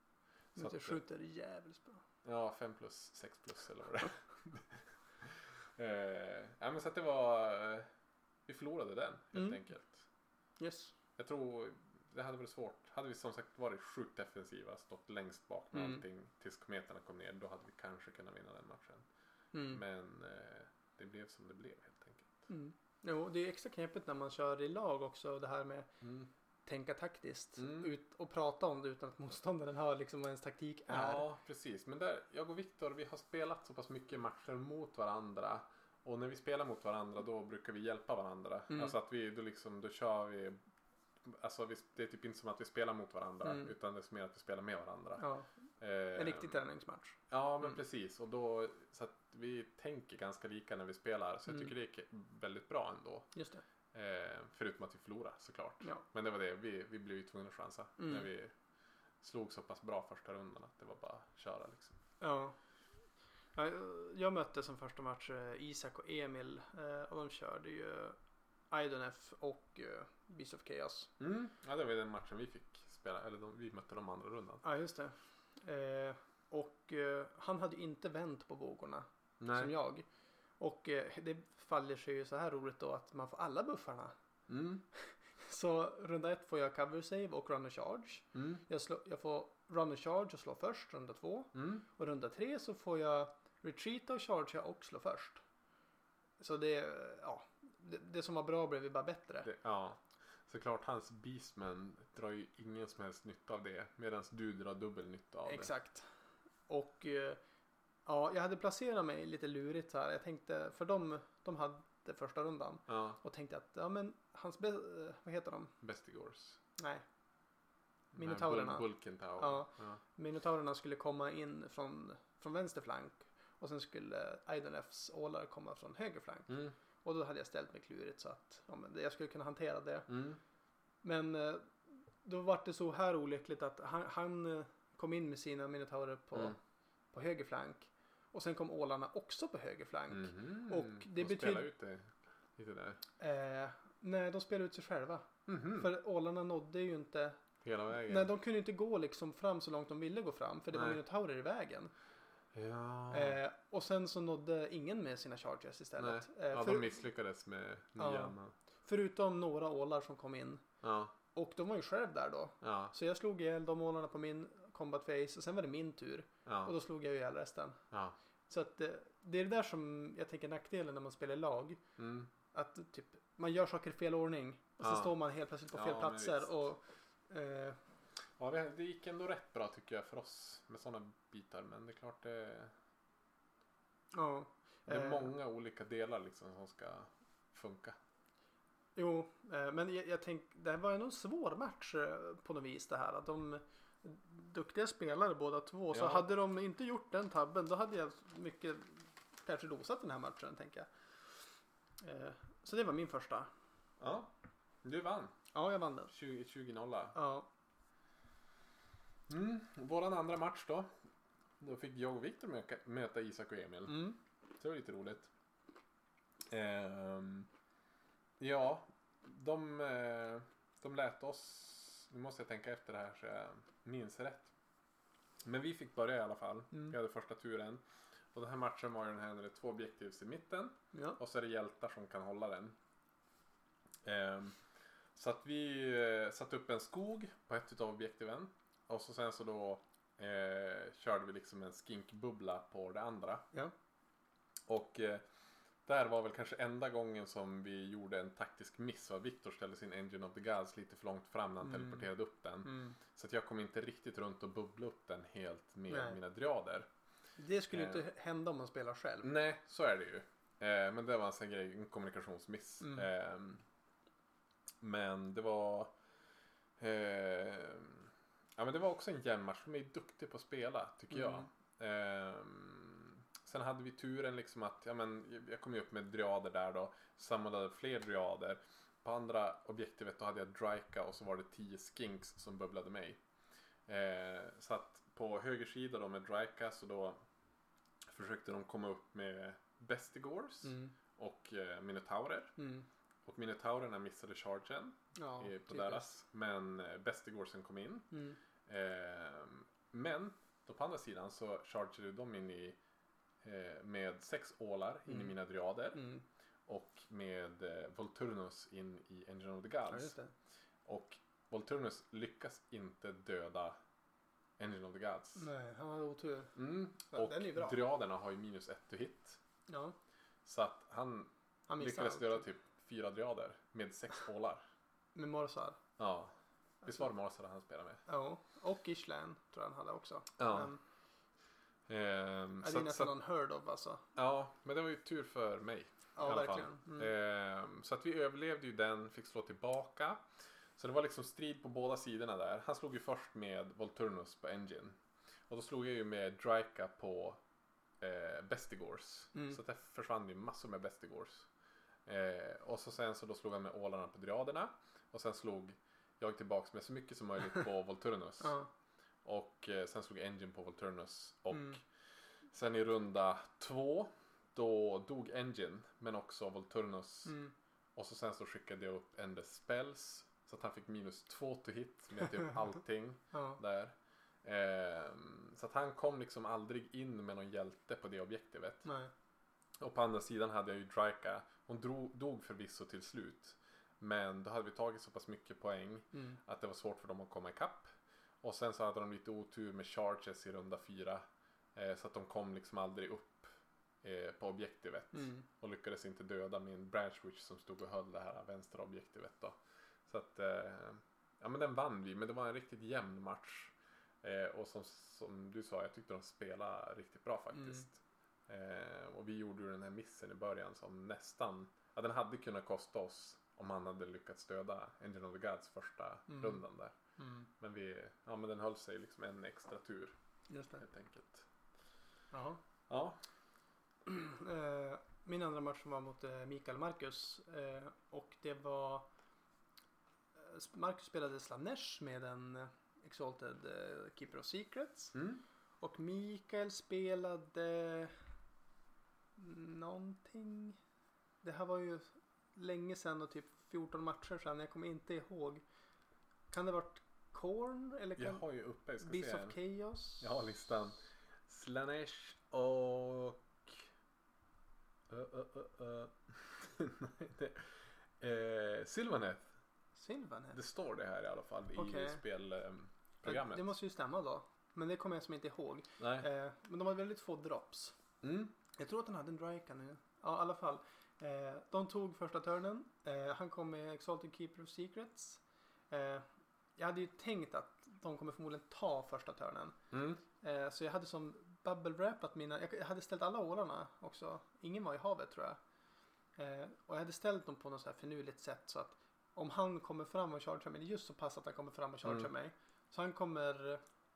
Så Men det att, skjuter jävligt bra. ja, fem plus, sex plus eller vad det är. eh, ja, men så att det var... Eh, vi förlorade den helt Mm. enkelt. Yes. Jag tror det hade varit svårt. Hade vi som sagt varit sjukt defensiva, stått längst bak med Mm. allting tills kometerna kom ner, då hade vi kanske kunnat vinna den matchen. Mm. Men eh, det blev som det blev helt enkelt. Mm. Jo, det är extra knepigt när man kör i lag också, det här med Mm. tänka taktiskt Mm. ut och prata om det utan att motståndaren hör liksom vad ens taktik är. Ja, precis. Men där, jag och Viktor, vi har spelat så pass mycket matcher mot varandra. Och när vi spelar mot varandra, då brukar vi hjälpa varandra. Mm. Alltså att vi, då liksom, då kör vi... Alltså vi, det är typ inte som att vi spelar mot varandra, Mm. utan det är mer att vi spelar med varandra. Ja, Eh, en riktig träningsmatch. Ja, men Mm. precis. Och då, så att vi tänker ganska lika när vi spelar. Så jag Mm. tycker det är väldigt bra ändå. Just det. Eh, förutom att vi förlorar såklart. Ja. Men det var det, vi, vi blev ju tvungna att chansa. Mm. När vi slog så pass bra första rundan att det var bara att köra liksom. Ja. Ja, jag mötte som första match eh, Isak och Emil eh, och de körde ju Idonef och eh, Beast of Chaos. Mm. Ja, det var den matchen vi fick spela. Eller de, vi mötte de andra rundan. Ja, just det. Eh, och eh, han hade ju inte vänt på vågorna Nej. som jag. Och eh, det faller sig ju så här roligt då att man får alla buffarna. Mm. Så runda ett får jag cover save och run och charge. Mm. Jag, slå, jag får run och charge och slå först, runda två. Mm. Och runda tre så får jag retreata och chargea och slå först. Så det, ja, det, det som var bra blev ju bara bättre. Det, ja. Såklart hans Beastman drar ju ingen som helst nytta av det. Medan du drar dubbel nytta av Exakt. Och eh, ja, jag hade placerat mig lite lurigt här. Jag tänkte, för de, de hade första rundan. det. Ja. Och tänkte att, ja men hans, be, eh, vad heter de? Bestigors. Nej, De här Minotaurerna. Bul- Bulkentaur. Ja. Ja. Minotaurerna skulle komma in från, från vänster flank. Och sen skulle Idonefs ålar komma från höger flank. Mm. Och då hade jag ställt mig klurigt så att ja, men jag skulle kunna hantera det. Mm. Men eh, då var det så här olyckligt att han, han eh, kom in med sina minotaurer på, Mm. på höger flank. Och sen kom ålarna också på höger flank. Mhm. Och det De betyder- spelar ut det lite där. Eh, nej, de spelade ut sig själva. Mhm. För ålarna nådde ju inte... Hela vägen. Nej, de kunde inte gå liksom fram så långt de ville gå fram. För det var Nej. minotaurer i vägen. Ja. Eh, och sen så nådde ingen med sina chargers istället. Eh, ja, för, de misslyckades med nian. Ja. förutom några ålar som kom in. Ja. Och de var ju själv där då. Ja. Så jag slog ihjäl de ålarna på min combat face. Och sen var det min tur. Och Ja. då slog jag ihjäl resten. Ja. Så att eh, det är det där som jag tänker nackdelen när man spelar i lag. Mm. Att typ man gör saker i fel ordning. Och så Ja. står man helt plötsligt på fel Ja, men platser. visst. Och eh, Ja, det, det gick ändå rätt bra tycker jag för oss med sådana bitar. Men det är klart det, ja. det är eh, många olika delar liksom som ska funka. Jo, eh, men jag, jag tänkte det här var ändå en svår match eh, på något vis det här. Att de duktiga spelare båda två. Så Ja. hade de inte gjort den tabben då hade jag mycket kanske losat den här matchen tänker jag. Eh, så det var min första. Ja, du vann. Ja, jag vann den. tjugo tjugo noll. Ja. Mm. Våran andra match då. Då fick jag och Viktor möka, möta Isak och Emil. Mm. Så det var lite roligt. Ehm, ja, de, eh, de lät oss... Nu måste jag tänka efter det här så jag minns rätt. Men vi fick börja i alla fall. Mm. Vi hade första turen. Och den här matchen var ju den här när det är två objektivs i mitten. Ja. Och så är det hjältar som kan hålla den. Ehm, så att vi eh, satte upp en skog på ett utav objektiven. Och så sen så då eh, körde vi liksom en skinkbubbla på det andra. Ja. Och eh, där var väl kanske enda gången som vi gjorde en taktisk miss. Och Viktor ställde sin Engine of the Gods lite för långt fram när han Mm. teleporterade upp den. Mm. Så att jag kom inte riktigt runt och bubbla upp den helt med Nej. mina dryader. Det skulle ju Eh. inte hända om man spelar själv. Nej, så är det ju. Eh, men det var en sån grej, en kommunikationsmiss. Mm. Eh, men det var... Eh, ja, men det var också en jämn match. De är duktiga på att spela, tycker jag. Mm. Eh, sen hade vi turen liksom att, ja men, jag kom ju upp med dryader där då. Samlade fler dryader. På andra objektivet då hade jag Dryka och så var det tio skinks som bubblade mig. Eh, så att på höger sida då med Dryka så då försökte de komma upp med Bestigors Mm. och eh, Minotaurer. Mm. Och Minotaurerna missade chargen Ja, eh, på typiskt. deras. Men eh, Bestigorsen kom in. Mm. Eh, men då på andra sidan så chargade de in i eh, med sex ålar in Mm. i mina dryader. Mm. Och med eh, Volturnus in i Engine of the Ja, Gods. just det. Och Volturnus lyckas inte döda Engine of the Gods. Nej, han hade otur. Mm. Ja, Och den är ju bra. dryaderna har ju minus ett to hit. Ja, Så att han han missade lyckades allt. döda typ fyra dryader med sex ålar. Med Morsar. Ja. Visst var det Marsara han spelade med? Ja, och Ishlan tror jag han hade också. Ja. Men Ehm, ja, det så är att- nästan så, någon heard of alltså. ja, men det var ju tur för mig. I Ja, alla verkligen. fall. Mm. Ehm, så att vi överlevde ju den, fick slå tillbaka. Så det var liksom strid på båda sidorna där. Han slog ju först med Volturnus på Engine. Och då slog jag ju med Dryka på eh, Bestigors. Mm. Så att det försvann ju massor med Bestigors. Eh, och så sen så då slog han med ålarna på dryaderna. Och sen slog jag tillbaks med så mycket som möjligt på Volturnus. Ja. Och eh, sen slog Engine på Volturnus. Och Mm. sen i runda två då dog Engine men också Volturnus. Mm. Och så sen så skickade jag upp Endless Spells. Så att han fick minus två to hit med typ allting Ja. där. Ehm, så att han kom liksom aldrig in med någon hjälte på det objektivet. Nej. Och på andra sidan hade jag ju Dryka. Hon drog, dog förvisso till slut. Men då hade vi tagit så pass mycket poäng Mm. att det var svårt för dem att komma ikapp. Och sen så hade de lite otur med charges i runda fyra. Eh, så att de kom liksom aldrig upp eh, på objektivet. Mm. Och lyckades inte döda min branch witch som stod och höll det här vänstra objektivet då. Så att, eh, ja men den vann vi. Men det var en riktigt jämn match. Eh, och som, som du sa, jag tyckte de spelade riktigt bra faktiskt. Eh, och vi gjorde ju den här missen i början som nästan, ja den hade kunnat kosta oss om han hade lyckats döda Engine of the Gods första Mm. rundan där. Mm. Men vi, ja men den höll sig liksom en extra tur Just det. helt enkelt. Jaha. Ja. Eh, min andra match var mot eh, Mikael Marcus. Eh, och det var... eh, Marcus spelade Slanesh med en eh, Exalted eh, Keeper of Secrets. Mm. Och Mikael spelade... Någonting... Det här var ju länge sedan och typ fjorton matcher sedan. Jag kommer inte ihåg. Kan det ha varit Korn? Eller kan... Jag har ju uppe, jag ska Beast se. of Chaos? Jag har listan. Slanesh och... Uh, uh, uh, uh. Nej, det... Eh, Sylvaneth. Sylvaneth? Det står det här i alla fall i Okej. spelprogrammet. Det måste ju stämma då. Men det kommer jag som inte ihåg. Nej. Eh, men de har väldigt få drops. Mm. Jag tror att han hade en Dryka nu. Ja, i alla fall. Eh, de tog första turnen. Eh, han kom med Exalted Keeper of Secrets. Eh, jag hade ju tänkt att de kommer förmodligen ta första turnen. Mm. Eh, så jag hade som bubble wrapat mina... Jag, jag hade ställt alla ålarna också. Ingen var i havet tror jag. Eh, och jag hade ställt dem på något så här finurligt sätt så att om han kommer fram och chargear mig, det är just så pass att han kommer fram och chargear Mm. mig. Så han kommer...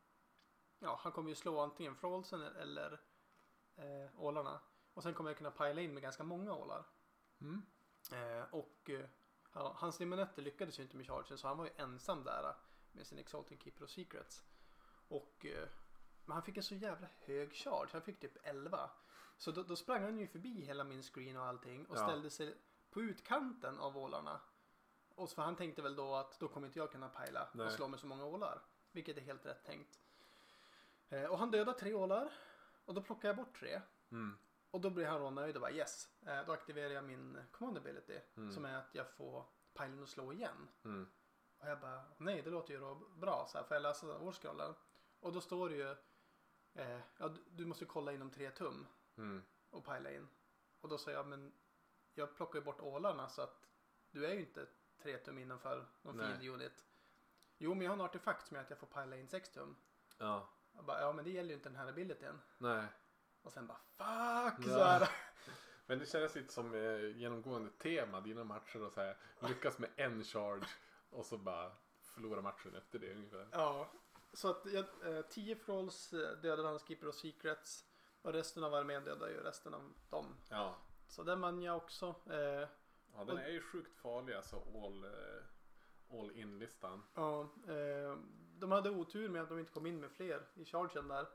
Ja, han kommer ju slå antingen Frolsen eller eh, ålarna. Och sen kommer jag kunna pila in med ganska många ålar. Mm. Eh, och eh, ja, hans limonetter lyckades ju inte med chargen så han var ju ensam där eh, med sin Exalted Keeper of Secrets. Och eh, men han fick en så jävla hög charge. Han fick typ elva. Så då, då sprang han ju förbi hela min screen och allting och Ja. ställde sig på utkanten av ålarna. Och så för han tänkte väl då att då kommer inte jag kunna pila Nej. och slå med så många ålar. Vilket är helt rätt tänkt. Eh, och han dödade tre ålar. Och då plockade jag bort tre. Mm. Och då blir han då nöjd och bara yes. Eh, då aktiverar jag min command ability. Mm. Som är att jag får pilen att slå igen. Mm. Och jag bara nej det låter ju då bra. Så här, får jag läsa årskrollen. Och då står det ju eh, ja, du, du måste kolla inom tre tum Mm. och pila in. Och då sa jag men jag plockar ju bort ålarna så att du är ju inte tre tum innanför någon Nej. field unit. Jo men jag har en artefakt som gör att jag får pila in sex tum. Ja. Jag bara ja men det gäller ju inte den här abilityn. Nej. Och sen bara fuck Ja. så här. Men det känns lite som eh, genomgående tema dina matcher och så här, lyckas med en charge och så bara förlora matchen efter det ungefär. Ja, så att jag, eh, tio Frolls eh, dödade hans Keeper of Secrets och resten av armén dödade ju resten av dem. Ja. Så den vann jag också. Eh, Ja, den är ju sjukt farlig alltså all, eh, all in-listan. ja, eh, de hade otur med att de inte kom in med fler i chargen där.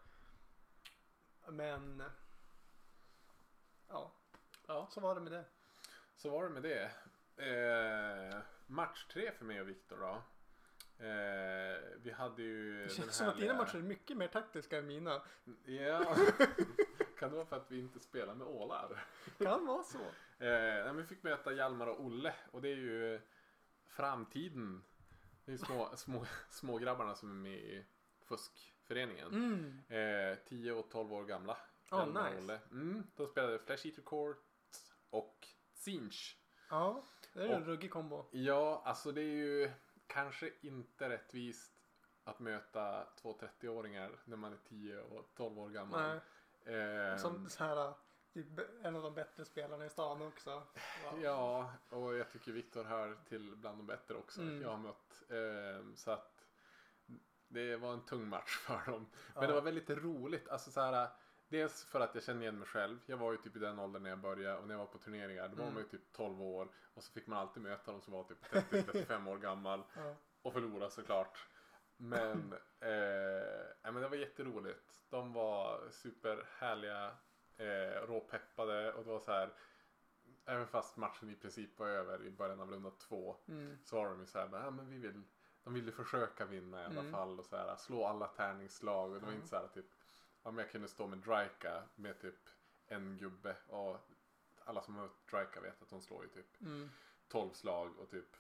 Men ja, Ja. så var det med det. Så var det med det. Eh, match tre för mig och Viktor då. Eh, vi hade ju Det den känns som att dina härliga- matcher är mycket mer taktiska än mina. Ja, Kan det vara för att vi inte spelar med ålar? Kan vara så. Eh, vi fick möta Hjalmar och Olle. Och det är ju framtiden. Det är små, små, små grabbarna som är med i fuskföreningen. Mm. Eh, tio och tolv år gamla. Oh, Hjalmar och nice. Olle. Mm, de spelade Flash Eater Courts och Zinch. Ja, det är ju en Och- ruggig kombo. Ja, alltså det är ju kanske inte rättvist att möta två trettio-åringar när man är tio och tolv år gammal. Nej, Ehm, som så här, typ en av de bättre spelarna i stan också. Wow. Ja, och jag tycker Viktor hör till bland de bättre också Mm. jag har mött. Ehm, så att det var en tung match för dem. Men Ja. det var väldigt roligt. Alltså så här, dels för att jag känner igen mig själv. Jag var ju typ i den åldern när jag började och när jag var på turneringar. Då var Mm. man ju typ tolv år och så fick man alltid möta dem som var typ trettio till trettiofem år gammal. Ja. Och förlora såklart. Men, eh, ja, men det var jätteroligt. De var superhärliga, eh, råpeppade och det var så här. Även fast matchen i princip var över i början av runda två Mm. så var de ju så här, ja, men vi vill, de ville försöka vinna i alla Mm. fall och så här, slå alla tärningsslag och det var Mm. inte så här typ, ja, men jag kunde stå med Draika med typ en gubbe och alla som har mött Draika vet att de slår ju typ Mm. tolv slag och typ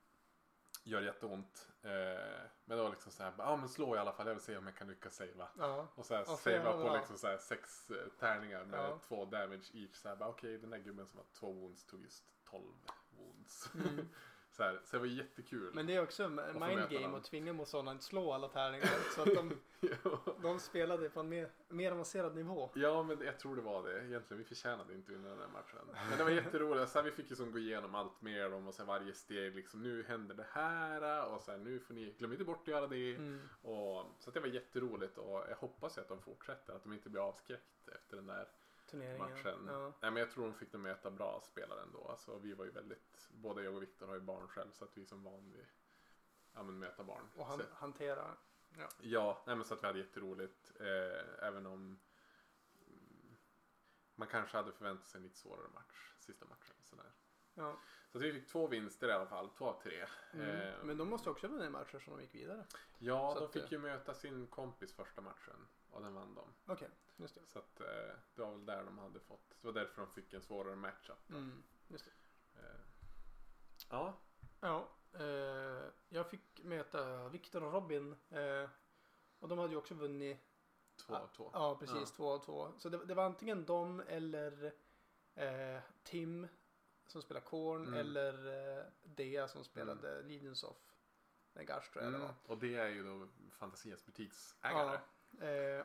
gör jätteont. Eh, men det var liksom så här, ja men slå i alla fall, jag vill se om jag kan lyckas savea. Ja. Och så här, Ja, savea fan, på ja. liksom så här sex eh, tärningar med Ja. två damage each. Så här, bara, okej, den där gubben som har två wounds tog just tolv wounds. Mm. så, här, så det var jättekul. Men det är också få mind möta game dem. att tvinga motståndaren att slå alla tärningar. Så att de, de spelade på en mer, mer avancerad nivå. Ja, men jag tror det var det. Egentligen, vi förtjänade inte vinna den här matchen. Men det var jätteroligt. Så här, vi fick ju som gå igenom allt mer om och så här, varje steg. Liksom, nu händer det här och så här, nu får ni glöm inte bort att göra det. Mm. Och, så att det var jätteroligt och jag hoppas ju att de fortsätter. Att de inte blir avskräckt efter den där Turneringen. matchen. Ja. Nej, men jag tror de fick dem möta bra spelare ändå. Alltså, vi var ju väldigt, både jag och Viktor har ju barn själv så att vi är som van vid ja, men möta barn. Och han Så, hanterar. ja, nej, men så att vi hade jätteroligt. Eh, även om mm, man kanske hade förväntat sig en lite svårare match, sista matchen. Sådär. Ja. Så att vi fick två vinster i alla fall, två av tre. Mm. Eh, Men de måste också vinna matcher som de gick vidare. ja, så de att, fick eh, ju möta sin kompis första matchen och den vann de. Okej, just det. Så att eh, det var väl där de hade fått, det var därför de fick en svårare matchup. då. Mm. Just det. Eh, ja, Ja, eh, jag fick möta Viktor och Robin. Eh, och de hade ju också vunnit. två av två. Ja, precis. Ja. Två av två. Så det, det var antingen de eller eh, Tim som spelar Korn Mm. eller eh, Dea som spelade Legions of Nagash tror jag det Mm. var. Och det är ju då Fantasias butiksägare. Ja, eh,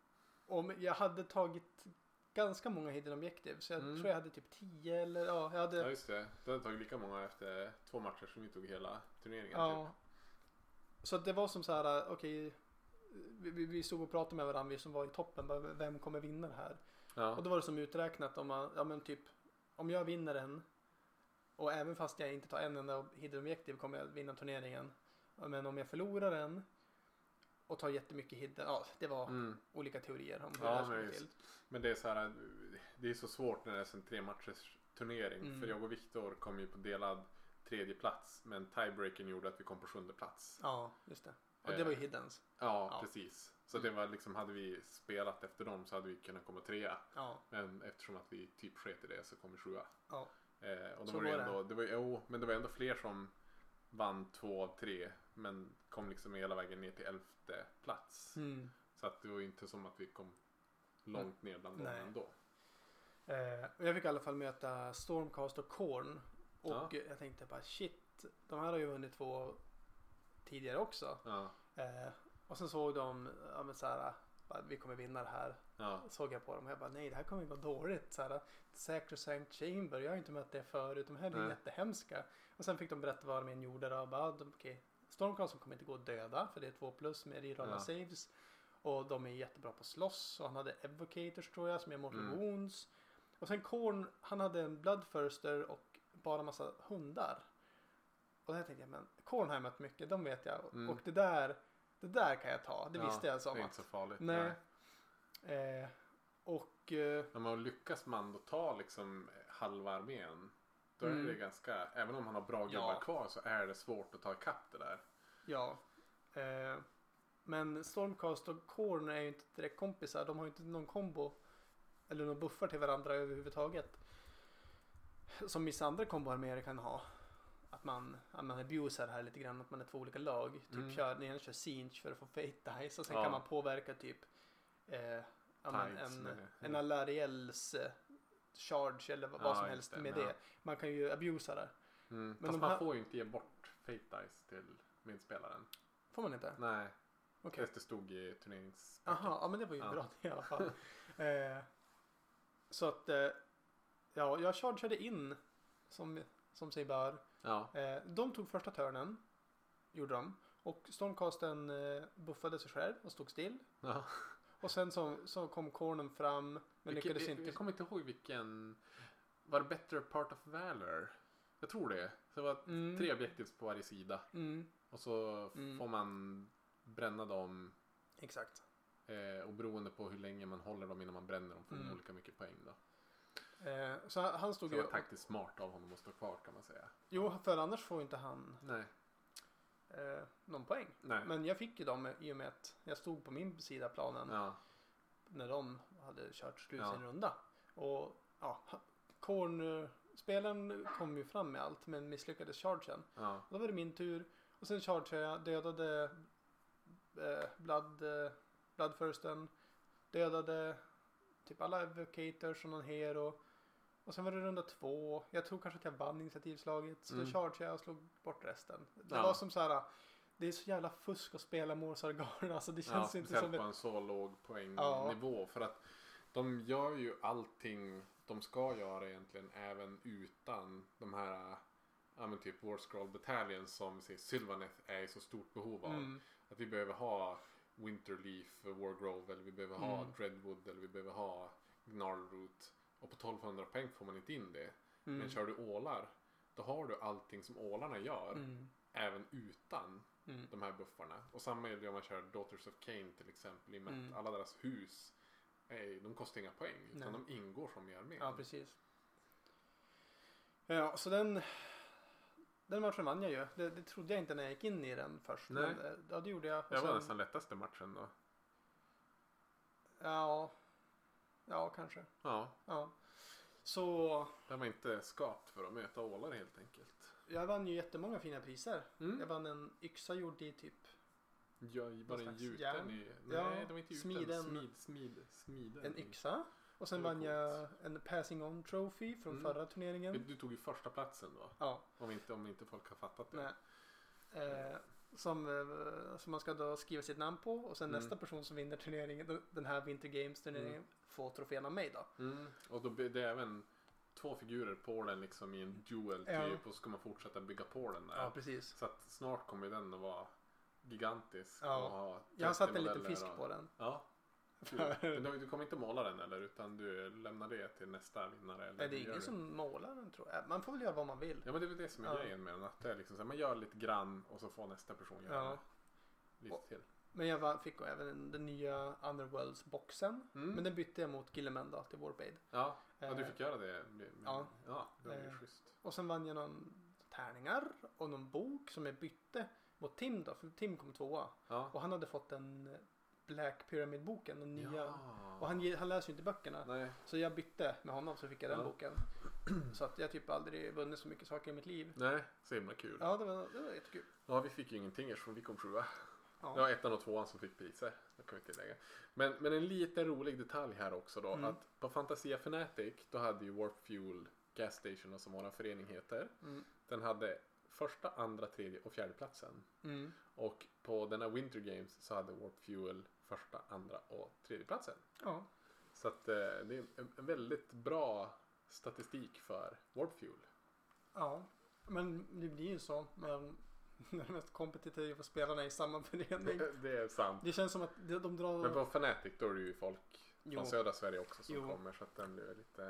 om jag hade tagit ganska många hidden objektiv så jag Mm. tror jag hade typ tio eller ja, jag hade Ja, just det. Du hade tagit lika många efter två matcher som vi tog hela turneringen. ja. Typ. Så att det var som så här, okej, vi, vi- vi stod och pratade med varandra, vi som var i toppen, bara, vem kommer vinna det här? Ja. Och då var det som uträknat om man, ja men typ, om jag vinner en och även fast jag inte tar en enda hidden objektiv kommer jag vinna turneringen. Men om jag förlorar en och tar jättemycket hidden, ja det var Mm. olika teorier om hur Ja, det men skulle gå just. till. Men det är så här, det är så svårt när det är en tre matchers turnering. Mm. För jag och Viktor kom ju på delad tredje plats. Men tiebreaken gjorde att vi kom på sjunde plats. Ja, just det. Och det var ju hiddens. Ja, Ja. precis. Så det var liksom, hade vi spelat efter dem så hade vi kunnat komma trea. Ja, Men eftersom att vi typ sket i det så kom vi sjua. ja. Eh, och då Så var det, var det. ändå, det var, jo, men det var ändå fler som vann två av tre. Men kom liksom hela vägen ner till elfte plats. Mm. Så att det var ju inte som att vi kom långt ner bland dem Nej. ändå. Eh, och jag fick i alla fall möta Stormcast och Korn. Och Ja. jag tänkte bara shit, de här har ju vunnit två tidigare också. Ja, Eh, och sen såg de, ja men såhär, bara, vi kommer vinna det här. ja, Såg jag på dem och jag bara nej det här kommer ju gå dåligt. Såhär, Sacrosanct Chamber, jag har inte mött det förut. De här är Nej. jättehemska. Och sen fick de berätta vad de än gjorde då. Och bara, de, okej, Stormcast som kommer inte gå att döda för det är två plus med rerolla Ja. saves. Och de är jättebra på slåss. Och han hade Evocators tror jag som är mortal Mm. wounds. Och sen Korn, han hade en Bloodthirster och bara massa hundar. Och där tänkte jag, men Korn har jag mött mycket, de vet jag. Mm. Och det där, det där kan jag ta. Det ja, visste jag som det är att. inte så farligt. Nej. Eh, och eh, När man lyckas man då ta liksom halva armén. Då är Mm. det ganska, även om han har bra Ja. gubbar kvar så är det svårt att ta ikapp det där. ja. Eh, men Stormcast och Korn är ju inte direkt kompisar. De har ju inte någon kombo eller några buffar till varandra överhuvudtaget. Som vissa andra komboarméer kan ha. Att man, att man abusar här lite grann, att man är två olika lag. Typ Mm. kör, den ena kör Siege för att få Fate Dice och sen Ja. kan man påverka typ eh, ja, men Tides en, med- en Alariels eh, charge eller vad, vad Ja, som just helst det, med ja. det. Man kan ju abusa där. Mm. Men Fast de man här- får ju inte ge bort Fate Dice till medspelaren. Får man inte? Nej, Okej. det stod i turneringspaket. Aha, ja men det var ju Ja. bra i alla fall. eh, så att eh, ja, jag chargeade in som, som sig bör. Ja. Eh, de tog första turnen, gjorde de. Och Stormcasten eh, buffade sig själv och stod still. ja. Och sen så, så kom Cornen fram, men Vilken, lyckades jag, inte. jag kommer inte ihåg vilken... Var det Better Part of Valor? Jag tror det. Så det var Mm. tre objektivs på varje sida. Mm, Och så Mm. får man bränna dem. exakt. Eh, och beroende på hur länge man håller dem innan man bränner dem får man Mm. olika mycket poäng då. Eh, så han Så stod det ju... var taktiskt smart av honom att stå kvar kan man säga. Jo, för annars får inte han Nej. eh, någon poäng. Nej. Men jag fick ju dem i och med att jag stod på min sida av planen. Ja. När de hade kört slut Ja. sin runda. Och ja, Korn-spelen kom ju fram med allt men misslyckades chargen. Ja. Då var det min tur. Och sen chargeade jag, dödade eh, Blood, eh, Bloodthirsten. Dödade typ alla Evocators och någon hero. Och sen var det runda två. Jag tror kanske att jag vann initiativslaget. Så Mm. då chargeade jag och slog bort resten. Det Ja. var som så här. Det är så jävla fusk att spela Morsargar. Alltså det Ja, känns inte speciellt som på ett... en så låg poängnivå. För att de gör ju allting de ska göra egentligen även utan de här ja, men typ War Scroll Battalion som säger, Sylvaneth är i så stort behov av. Mm. Att vi behöver ha Winterleaf, Wargrove eller vi behöver ha Mm. Dreadwood eller vi behöver ha Gnarlroot. Och på tolvhundra poäng får man inte in det. Mm. Men kör du ålar, då har du allting som ålarna gör. Mm. Även utan Mm. de här buffarna. Och samma är det om man kör Daughters of Cain till exempel. I och med Mm. att alla deras hus är, de kostar inga poäng. Utan Nej. de ingår som i armén. Ja, precis. Ja, så den den matchen vann jag ju. Det, det trodde jag inte när jag gick in i den först. Nej. Men, eh, ja, det gjorde jag. Och Det var sen- nästan lättaste matchen då. Ja, ja kanske. Ja, Ja. Så den var inte skapt för att möta ålar helt enkelt. jag vann ju jättemånga fina priser. Mm. Jag vann en yxa gjord i typ Ja, var Någon den slags gjuten järn? i... Ja, Nej, det var inte gjuten. smiden. Smid, smid, smiden. en yxa. Och sen Det var vann jag en passing on trophy från Mm. förra turneringen. Du, du tog ju första platsen då. Ja, Om inte, om inte folk har fattat det. nej. Eh, som, eh, som man ska då skriva sitt namn på. Och sen Mm. nästa person som vinner turneringen, den- den här Winter Games turneringen, Mm. får trofén av mig då. Mm. Och då blir det även två figurer på den liksom i en duel typ. Ja. Och så ska man fortsätta bygga på den där. Ja, precis. Så att snart kommer den att vara gigantisk. Ja. Och ha Jag har satt en trettio liten modeller fisk och... på den. Ja. Kul. Men du, du kommer inte måla den eller? Utan du lämnar det till nästa vinnare? Eller Nej, det är hur gör ingen du? som målar den tror jag. Man får väl göra vad man vill. Ja men det är väl det som är Ja. grejen med den. Att det är liksom så här, man gör lite grann och så får nästa person göra Ja. lite Och- till. Men jag var, fick även den, den nya Underworlds-boxen. Mm. Men den bytte jag mot Gilliman till Warpaid. Ja. ja, du Eh, fick göra det. Med, med, ja. ja, det var ju Eh, schysst. Och sen vann jag någon tärningar och någon bok som jag bytte mot Tim då. För Tim kom tvåa. Ja. Och han hade fått den Black Pyramid-boken. Den nya. Ja. Och han, ge- han läser ju inte böckerna. Nej. Så jag bytte med honom så fick jag den Ja. boken. Så att jag typ aldrig vunnit så mycket saker i mitt liv. Nej, så himla kul. Ja, det var, det var jättekul. Ja, vi fick ju ingenting eftersom vi kom sjua. Ja. Det var ettan och tvåan som fick priser. Det kan vi tillägga. Men, men en liten rolig detalj här också då. Mm. Att på Fantasia Fanatic då hade ju Warp Fuel Gas Station som våran förening heter. Mm. Den hade första, andra, tredje och fjärde platsen. Mm. Och på denna Winter Games så hade Warp Fuel första, andra och tredje platsen. Ja. Så att eh, det är en, en väldigt bra statistik för Warp Fuel. Ja. Men det blir ju så. Men de mest kompetitiva spelarna i samma förening. Det är sant. Det känns som att de, de drar... Men på Fanatic då är det ju folk Jo. från södra Sverige också som Jo. kommer. Så att den blir lite,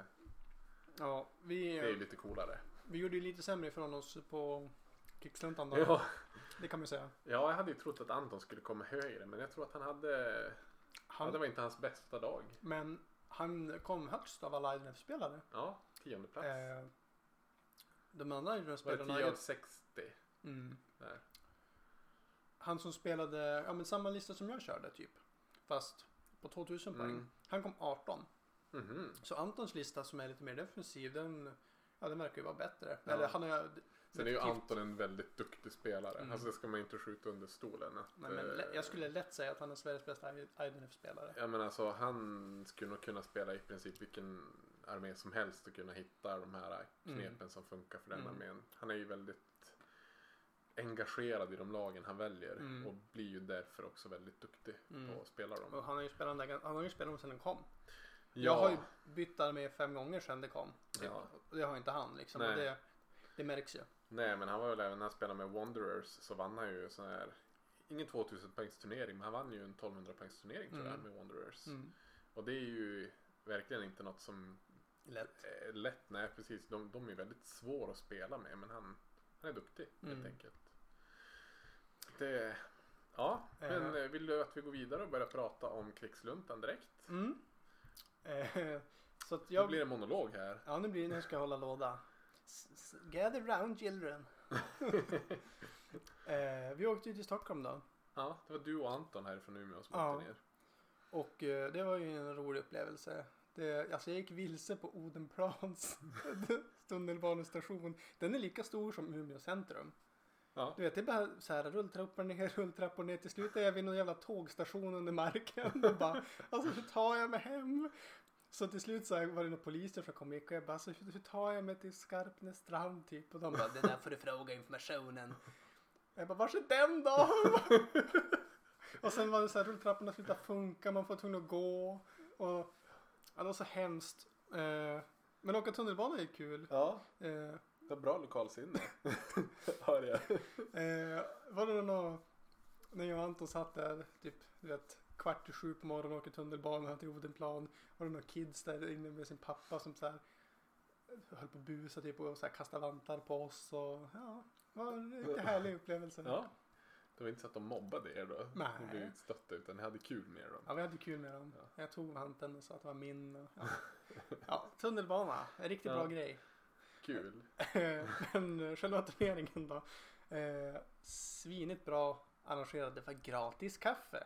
Ja, vi, det är ju lite coolare. vi gjorde ju lite sämre ifrån oss på Kicksluntan då. Ja. Det kan man säga. ja, jag hade ju trott att Anton skulle komma högre. Men jag tror att han hade... Han, Ja, det var inte hans bästa dag. Men han kom högst av alla I D N F-spelare. Ja, tionde plats. Eh, de andra I D N var det F-spelarna... tio av sextio? Mm. Där. Han som spelade ja, men samma lista som jag körde typ. Fast på tvåtusen poäng. Mm. Han kom arton. Mhm. Så Antons lista som är lite mer defensiv, den, ja, den verkar ju vara bättre. Ja. Eller han har ju Sen är ju definitivt- Anton en väldigt duktig spelare. Mm. Alltså det ska man inte skjuta under stolen. Att, Nej, men eh, lä- jag skulle lätt säga att han är Sveriges bästa I D N F-spelare. Ja men alltså han skulle nog kunna spela i princip vilken armé som helst och kunna hitta de här knepen Mm. som funkar för den Mm. armén. Han är ju väldigt engagerad i de lagen han väljer Mm. och blir ju därför också väldigt duktig Mm. på att spela dem. Och han har ju spelat den där, han har ju spelat dem sedan den kom. Ja, Jag har ju bytt armé fem gånger sedan det kom. Typ. Ja. Och det har inte han liksom. Och Nej. det, det märks ju. Nej men han var väl även när han spelade med Wanderers så vann han ju sån här, ingen tvåtusen poängs turnering men han vann ju en tolvhundra poängs turnering tror jag Mm. med Wanderers. Mm. Och det är ju verkligen inte något som Lätt. är lätt. Nej precis, de, de är väldigt svåra att spela med men han, han är duktig helt Mm. enkelt. Det, ja, men Eh. eh, vill du att vi går vidare och börjar prata om krigsluntan direkt? Mm. Eh, så att Nu jag... blir det monolog här. Ja, nu blir det, nu ska jag hålla låda. S- s- Gather round children. eh, vi åkte ju till Stockholm då. Ja, det var du och Anton härifrån Umeå som Ja. åkte ner. Och eh, det var ju en rolig upplevelse. Det, alltså jag gick vilse på Odenplans tunnelbanestation. Den är lika stor som Umeå centrum. Ja. Du vet, det är bara så här rulltrappor ner, rulltrappor ner. Till slut är jag vid någon jävla tågstation under marken. Och bara, alltså hur tar jag mig hem? Så till slut så var det några poliser som kom och jag bara, alltså, hur tar jag mig till Skarpnäs strand typ? Och de bara, det där får du fråga informationen. Jag bara, vars är den då? Och sen var det så här, rulltrapporna slutade funka, man får tvungen att gå. Och ja, det var så hemskt. Eh, men åka tunnelbana är kul. Ja, Eh, det var bra lokalsinne. Hör jag. Eh, var det någon, när jag och Anton satt där typ du vet, kvart i sju på morgonen och åkte tunnelbanan till Odenplan. Var det några kids där inne med sin pappa som så här höll på att busa typ och så här kasta vantar på oss. Och, ja, det var en riktigt härlig upplevelse. Ja. Det var inte så att de mobbade er då? Nej. Och blev utstötta utan ni hade kul med dem. Ja, vi hade kul med dem. Ja. Jag tog vanten och sa att det var min. Och, ja. Ja, tunnelbana, en riktigt Ja. bra grej. Kul. Men själva turneringen då. Eh, svinigt bra arrangerade för gratis kaffe.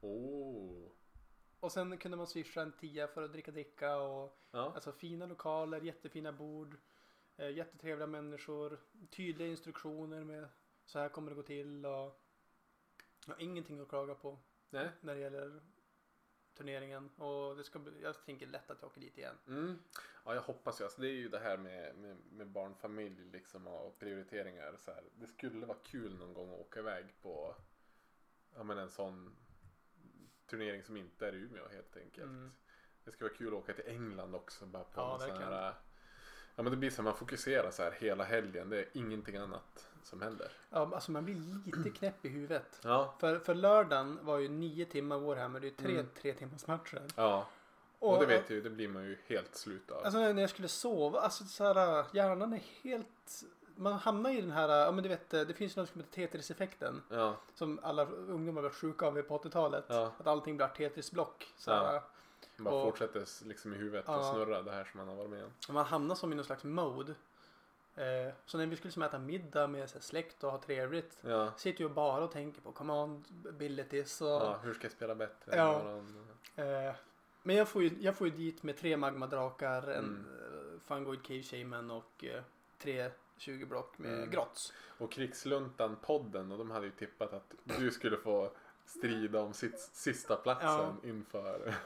Åh. Och sen kunde man swisha en tia för att dricka dricka och Ja. alltså fina lokaler, jättefina bord, eh, jättetrevliga människor, tydliga instruktioner med så här kommer det gå till och ja, ingenting att klaga på Nej. när det gäller turneringen och det ska bli, jag tänker lätt att jag åker dit igen. Mm. Ja, jag hoppas ju. Alltså, det är ju det här med, med, med barnfamilj liksom, och prioriteringar. Så här. Det skulle vara kul någon gång att åka iväg på ja, men en sån turnering som inte är i Umeå helt enkelt. Mm. Det ska vara kul att åka till England också. Bara på Ja, en sån verkligen. här, ja, men det blir så att man fokuserar så här hela helgen. Det är ingenting annat som händer. Ja, alltså man blir lite knäpp i huvudet. Ja, För, för lördagen var ju nio timmar Warhammer, det är ju tre, Mm. tre timmars matcher. ja. Och, det vet jag ju, det blir man ju helt slut av. Alltså när jag skulle sova, alltså så här, hjärnan är helt... Man hamnar i den här, ja men du vet, det finns ju något som heter Tetris-effekten. Ja, Som alla ungdomar var sjuka av på åttiotalet. ja. Att allting blir Tetris-block. Så Ja. här, Man bara Och- fortsätter liksom i huvudet och Ja. snurra det här som man har varit med om. och man hamnar som i någon slags mode. Eh, så när vi skulle som äta middag med så här, släkt och ha trevligt. Ja. Sitter ju bara och tänker på command abilities och... Ja, hur ska jag spela bättre? Ja. Någon... Eh, men jag får, ju, jag får ju dit med tre magmadrakar, en Mm. uh, Fungoid Cave Shaman och eh, tre tjugo block med Mm. grots. Och Krigsluntan-podden, och de hade ju tippat att du skulle få strida om sitt, sista platsen inför...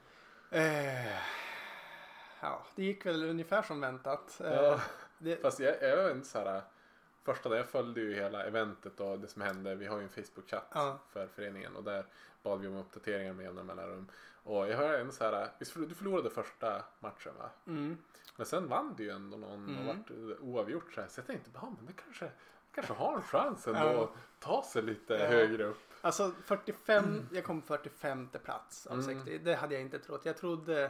Eh, ja, det gick väl ungefär som väntat. Eh, Ja, det, fast jag, jag var inte så här... Första där jag följde ju hela eventet och det som hände. Vi har ju en Facebook-chatt Ja. för föreningen och där bad vi om uppdateringar med jämna mellanrum. Och jag hörde en så här, visst förlor- du förlorade första matchen va? mm, Men sen vann du ju ändå någon Mm. och vart oavgjort så här. Så jag tänkte, ja men det kanske, kanske har en chans ändå Ja. att ta sig lite Ja. högre upp. alltså fyrtiofem, jag kom fyrtiofemte plats av Mm. sextio. Det hade jag inte trott. Jag trodde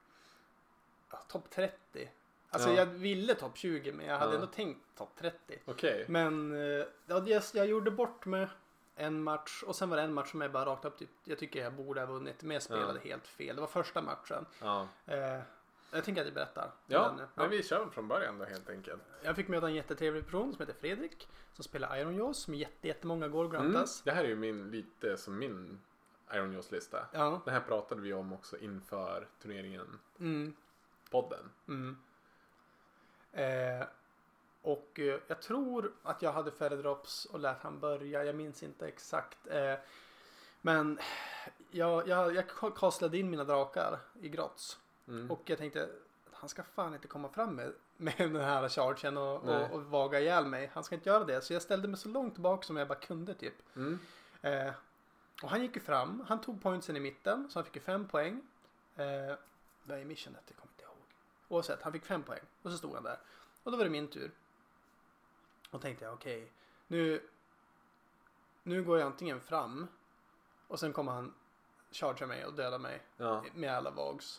ja, topp trettio. Alltså Ja. jag ville topp tjugo men jag hade Ja. ändå tänkt topp trettio. Okej. Men eh, ja, jag, jag gjorde bort med en match och sen var det en match som jag bara rakt upp typ, jag tycker jag borde ha vunnit men jag spelade Ja. helt fel. Det var första matchen. Ja. Eh, jag tänker att jag berättar. Ja, Men, eh, men vi kör från början då helt enkelt. Jag fick möta en jättetrevlig person som heter Fredrik som spelar Iron Jaws med jätte, jättemånga Mm. Gorgrantas. Det här är ju min, lite som min Iron Jaws lista. Ja. Det här pratade vi om också inför turneringen. Mm. Podden. Mm. Eh, och eh, jag tror att jag hade färre drops och lät han börja. Jag minns inte exakt. Eh, men jag, jag, jag kastlade in mina drakar i grots. Mm. Och jag tänkte, han ska fan inte komma fram med, med den här chargen och, Nej. och, och vaga ihjäl mig. Han ska inte göra det. Så jag ställde mig så långt bak som jag bara kunde typ. Mm. Eh, och han gick ju fram. Han tog pointsen i mitten. Så han fick ju fem poäng. Eh, vad är missionet? Det kommer inte ihåg. Oavsett, han fick fem poäng. Och så stod han där. Och då var det min tur. Och tänkte jag, okej. Okay, nu, nu går jag antingen fram. Och sen kommer han chargea mig och döda mig. Ja. Med alla vags.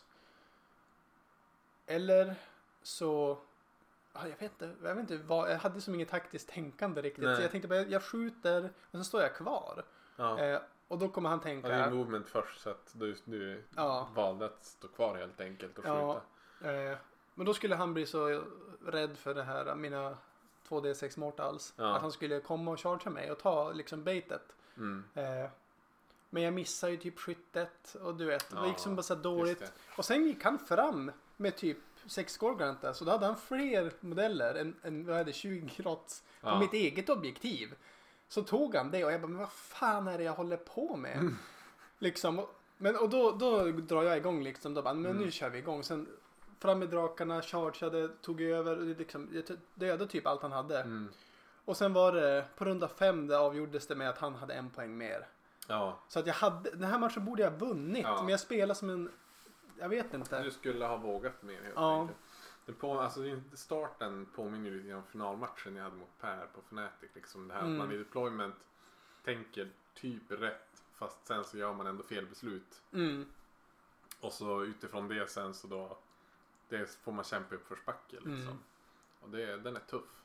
Eller så... Jag vet inte, jag vet inte vad, jag hade som inget taktiskt tänkande riktigt. Nej. Så jag tänkte bara, jag skjuter och så står jag kvar. Ja. Eh, och då kommer han tänka... Ja, det är movement först så att du, du Ja. valde att stå kvar helt enkelt och skjuta. Ja, eh, men då skulle han bli så rädd för det här, mina två D sex mortals. Ja. Att han skulle komma och chargea mig och ta liksom baitet. Mm. Eh, men jag missade ju typ skyttet och du vet, det Ja, gick som bara så just dåligt. det. Och sen gick han fram med typ sex Gorgrantar. Så då hade han fler modeller än, än vad är det, tjugo grotts på Ja. mitt eget objektiv. Så tog han det och jag bara, men vad fan är det jag håller på med? Mm. Liksom, och, men, och då, då drar jag igång liksom. Då bara, men Mm. nu kör vi igång. Sen fram med drakarna, chargeade, tog över. Och liksom, jag dödade typ allt han hade. Mm. Och sen var det, på runda fem det avgjordes det med att han hade en poäng mer. Ja, Så att jag hade, den här matchen borde jag ha vunnit. Ja. Men jag spelade som en, jag vet inte. du skulle ha vågat mer helt Ja. enkelt. Det på, alltså, starten påminner lite om finalmatchen jag hade mot Per på Fnatic. Liksom det här Mm. att man i deployment tänker typ rätt fast sen så gör man ändå fel beslut. Mm. Och så utifrån det sen så då det får man kämpa upp för spackel liksom. Mm. Och det, den är tuff.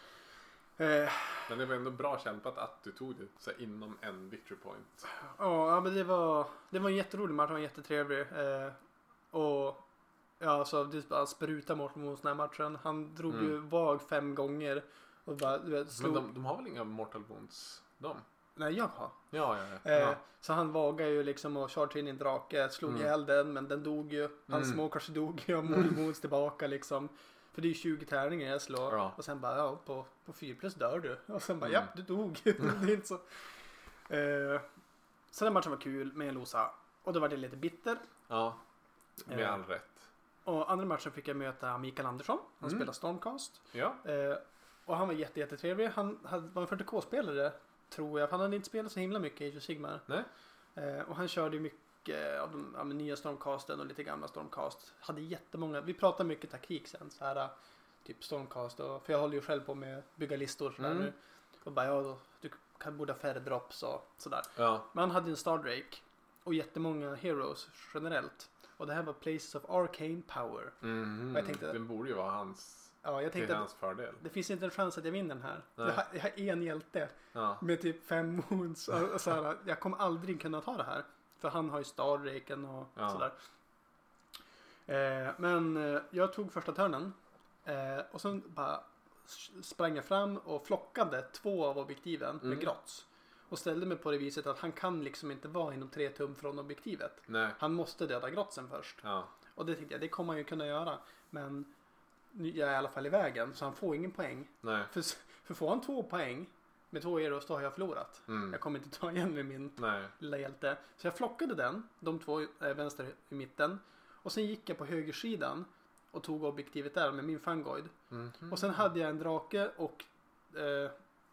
Eh, Men det var ändå bra kämpat att du tog det så här, inom en victory point. Ja, ja, men det var, det var en jätterolig match, det var en jättetrevlig. Eh, och ja, alltså det bara spruta mot mot den här matchen. Han drog Mm. ju vag fem gånger och bara, du vet, slog. Men de, de har väl inga mortal wounds? De? Nej, jag har. Ja, ja, ja. Eh, ja. Så han vagade ju liksom och chargade in i en drake, slog Mm. ihjäl den, men den dog ju. Hans Mm. små kanske dog ju och Mormons tillbaka liksom. För det är ju tjugo tärningar jag slår. Ja. Och sen bara, ja, på, på fyra plus dör du. Och sen bara, Mm. japp, du dog. det är inte så. Eh, så den matchen var kul med en losa. Och då var det lite bitter. Ja, med Eh. all rätt. Och andra matchen fick jag möta Mikael Andersson. Han Mm. spelar Stormcast. Ja. Eh, och han var jätte, jättetrevlig. Han hade, var en fyrtio K-spelare, tror jag. För han hade inte spelat så himla mycket i Age of Sigmar. Nej. Eh, och han körde ju mycket av de ja, men nya Stormcasten och lite gamla Stormcast. Hade jättemånga. Vi pratade mycket taktik sen. Så här, typ Stormcast. Och, för jag håller ju själv på med att bygga listor. Så där Mm. nu. Och bara, ja, då, du kan borde ha färre drops och sådär. Ja. Men han hade en Star Drake. Och jättemånga heroes generellt. Och det här var Places of Arcane Power. Mm. Och jag tänkte- Den borde ju vara hans, Ja, jag till tänkte att hans fördel. det finns inte en chans att jag vinner den här. Nej. Jag har, jag har en hjälte Ja. med typ fem wounds. Och, och så här, jag kommer aldrig kunna ta det här. För han har ju Stardraken och Ja. sådär. Eh, men eh, jag tog första turnen. Eh, och sen bara s- sprang jag fram och flockade två av objektiven Mm. med grots. Och ställde mig på det viset att han kan liksom inte vara inom tre tum från objektivet. Nej. Han måste döda grotsen först. Ja. Och det tänkte jag, det kommer han ju kunna göra. Men nu är jag i alla fall i vägen. Så han får ingen poäng. Nej. För, för får han två poäng med två heroes då har jag förlorat. Mm. Jag kommer inte ta igen med min Nej. lilla hjälte. Så jag flockade den, de två eh, vänster i mitten. Och sen gick jag på högersidan och tog objektivet där med min fangoid. Mm. Och sen hade jag en drake och eh,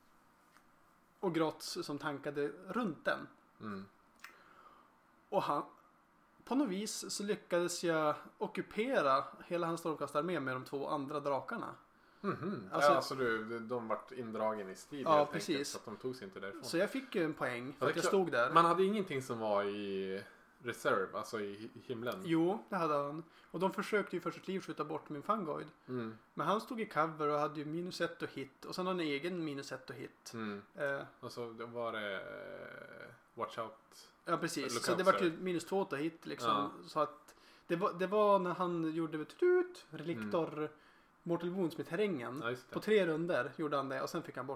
och grots som tankade runt den. Mm. Och han, på något vis så lyckades jag ockupera hela hans stormkastararmé med de två andra drakarna. Mhm. Alltså- ja, så du, de vart indragen i strid Ja, helt precis. enkelt, så att de tog sig inte därifrån. Så jag fick ju en poäng Ja, för det att är jag klart. stod där. Man hade ingenting som var i reserve, alltså i hi- himlen. Jo, det hade han. Och de försökte ju för sitt liv skjuta bort min fangoid. Mm. Men han stod i cover och hade ju minus ett och hit. Och sen har han en egen minus ett och hit. Mm. Eh, Och så då var det eh, watch out. ja, precis. Look Så out, det var sir. ju minus två och hit liksom. Ja. Så att det var, det var när han gjorde tutut, reliktor, Mm. mortal wounds med terrängen. Ja, just det. På tre runder gjorde han det och sen fick han bort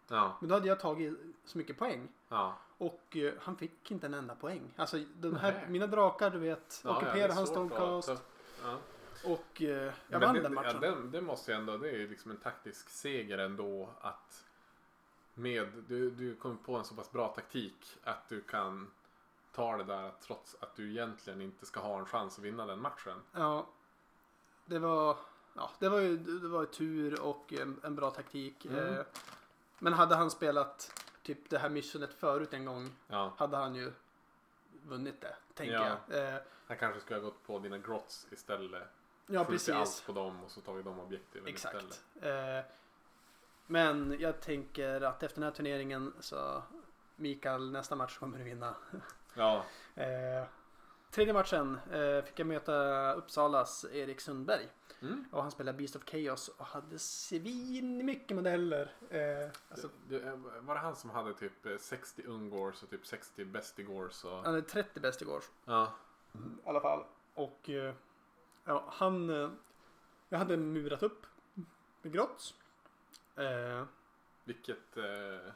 Ja. Men då hade jag tagit så mycket poäng. Ja. Och uh, han fick inte en enda poäng. Alltså de här, Nej. mina drakar, du vet, Ja, ockuperade ja, hans svårt Stonecast. att- Ja. Och uh, jag Men vann det, den matchen. Ja, det, det måste jag ändå, det är ju liksom en taktisk seger ändå att med, du, du kommer på en så pass bra taktik att du kan ta det där trots att du egentligen inte ska ha en chans att vinna den matchen. Ja, det var, ja, det var ju det var ju tur och en, en bra taktik. Mm. Eh, men hade han spelat typ det här missionet förut en gång Ja. hade han ju vunnit det, tänker Ja. jag. Eh, Han kanske skulle ha gått på dina grots istället. ja, Skjutit allt precis. på dem och så tagit de objektiven istället. Exakt. Eh, men jag tänker att efter den här turneringen så Mikael, nästa match kommer du vinna. Ja. Eh, tredje matchen eh, fick jag möta Uppsalas Erik Sundberg. Mm. Och han spelade Beast of Chaos och hade svin mycket modeller. Eh, alltså, Det, det, var det han som hade typ sextio Ungors och typ sextio Bestigors? Och... han hade trettio bäst igår. Ja. I alla fall. Och eh, ja, han... Eh, jag hade murat upp med grotts. Eh, Vilket... Eh,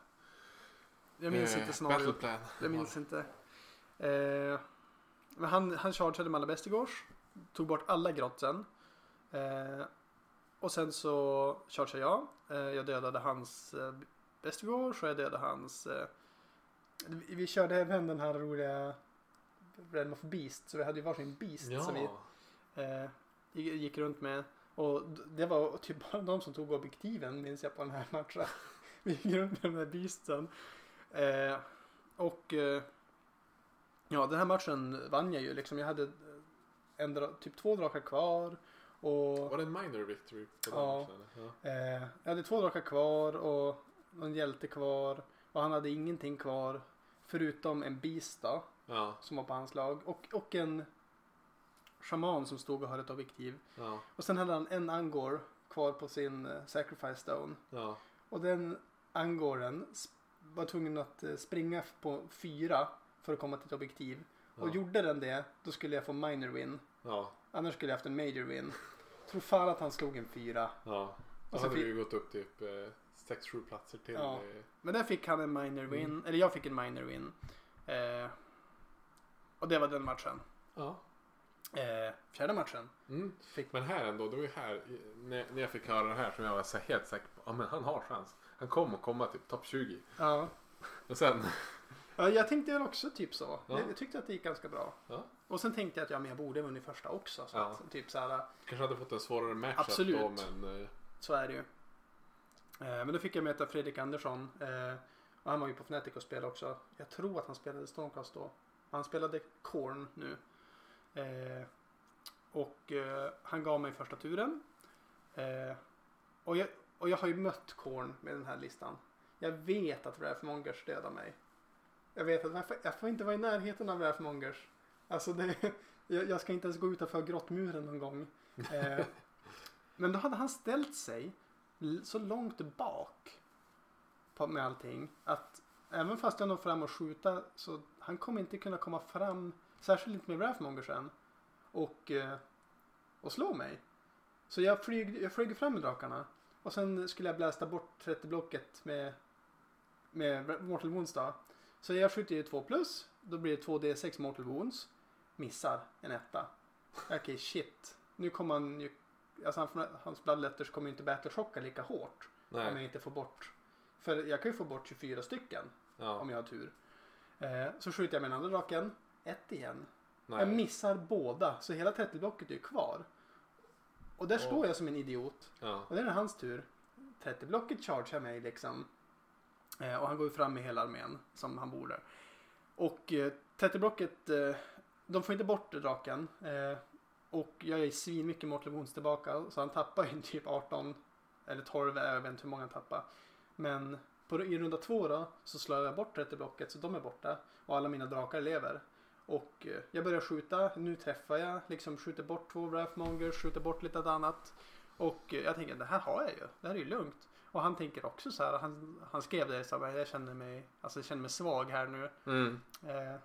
jag minns eh, inte snarare. Battleplan. Jag minns inte. Eh, men han, han chargeade med alla Bestigors. Tog bort alla grottsen. Eh, och sen så chargeade jag. Eh, jag dödade hans eh, Bestigors och jag dödade hans... Eh, vi, vi körde även den här roliga Realm of Beast. Så vi hade ju varsin Beast Ja. som vi eh, gick runt med. Och det var typ bara de som tog objektiven minns jag på den här matchen. Vi gick runt med den här Beasten. Eh, och eh, ja, den här matchen vann jag ju liksom. Jag hade en dra- typ två drakar kvar. Och Var det en minor victory på den Ja. matchen? Ja. eh, jag hade två drakar kvar och någon hjälte kvar. Och han hade ingenting kvar. Förutom en beast då, Ja. som var på hans lag. Och, och en shaman som stod och hade ett objektiv. Ja. Och sen hade han en angor kvar på sin uh, sacrifice stone. Ja. Och den angoren sp- var tvungen att uh, springa f- på fyra för att komma till ett objektiv. Och Ja. gjorde den det, då skulle jag få minor win. Ja. Annars skulle jag haft en major win. Tror fan att han slog en fyra. Ja. Då Och så hade fick- vi gått upp typ eh, sex sju platser till. Ja. eh, Men där fick han en minor win. Mm. Eller jag fick en minor win. Eh, och det var den matchen. Ja. Eh, fjärde matchen. Mm. Fick, Men här ändå, det var ju här i- när, när jag fick höra det här som jag var så helt säker på. Ja, men han har chans. Han kommer komma typ topp tjugo. ja. Och sen... Ja, jag tänkte väl också typ så. Ja. Jag, jag tyckte att det gick ganska bra. Ja. Och sen tänkte jag att ja, men jag borde ha vunnit första också. Så Ja. att, typ så här, Kanske hade fått en svårare matchup Absolut. då, men... Eh, så är det ju. Eh, men då fick jag möta Fredrik Andersson. Eh, och han var ju på Fnatic och spelade också. Jag tror att han spelade Stormcast då. Han spelade Korn nu. Eh, och eh, han gav mig första turen. Eh, och, jag, och jag har ju mött Korn med den här listan. Jag vet att Wrathmongers dödar mig. Jag vet att jag får, jag får inte vara i närheten av Wrathmongers. Alltså det, jag, jag ska inte ens gå utanför grottmuren någon gång. Eh, men då hade han ställt sig l- så långt bak på, med allting att även fast jag når fram och skjuta så han kommer inte kunna komma fram, särskilt inte med Wrathmongersen och, eh, och slå mig. Så jag flyg, jag flyger fram med drakarna och sen skulle jag blästa bort trettio-blocket med, med Mortal Wounds då. Så jag skjuter ju två plus, då blir det två D sex Mortal Wounds, missar en etta. Okej, okay, shit. Nu kommer han ju, alltså han, hans Bloodletters kommer ju inte battleshocka lika hårt nej. om jag inte får bort, för jag kan ju få bort tjugofyra stycken Ja. om jag har tur. Eh, så skjuter jag med den andra draken, ett igen. Nej. Jag missar båda, så hela trettio-blocket är ju kvar. Och där Åh. står jag som en idiot. Ja. Och det är hans tur. trettio-blocket chargear mig liksom. Eh, och han går ju fram med hela armén som han borde. Och eh, trettio-blocket, eh, de får inte bort draken. Eh, och jag är svin mycket Mortal Wounds tillbaka. Så han tappar ju typ arton eller tolv, jag vet inte hur många han tappar. Men på, i runda två då så slår jag bort trettio-blocket så de är borta. Och alla mina drakar lever. Och eh, jag börjar skjuta, nu träffar jag, liksom skjuter bort två Wrathmongers, skjuter bort lite annat. Och eh, jag tänker, det här har jag ju, det här är ju lugnt. Och han tänker också så här, han, han skrev det så här, jag känner mig, alltså jag känner mig svag här nu. Mm. Eh,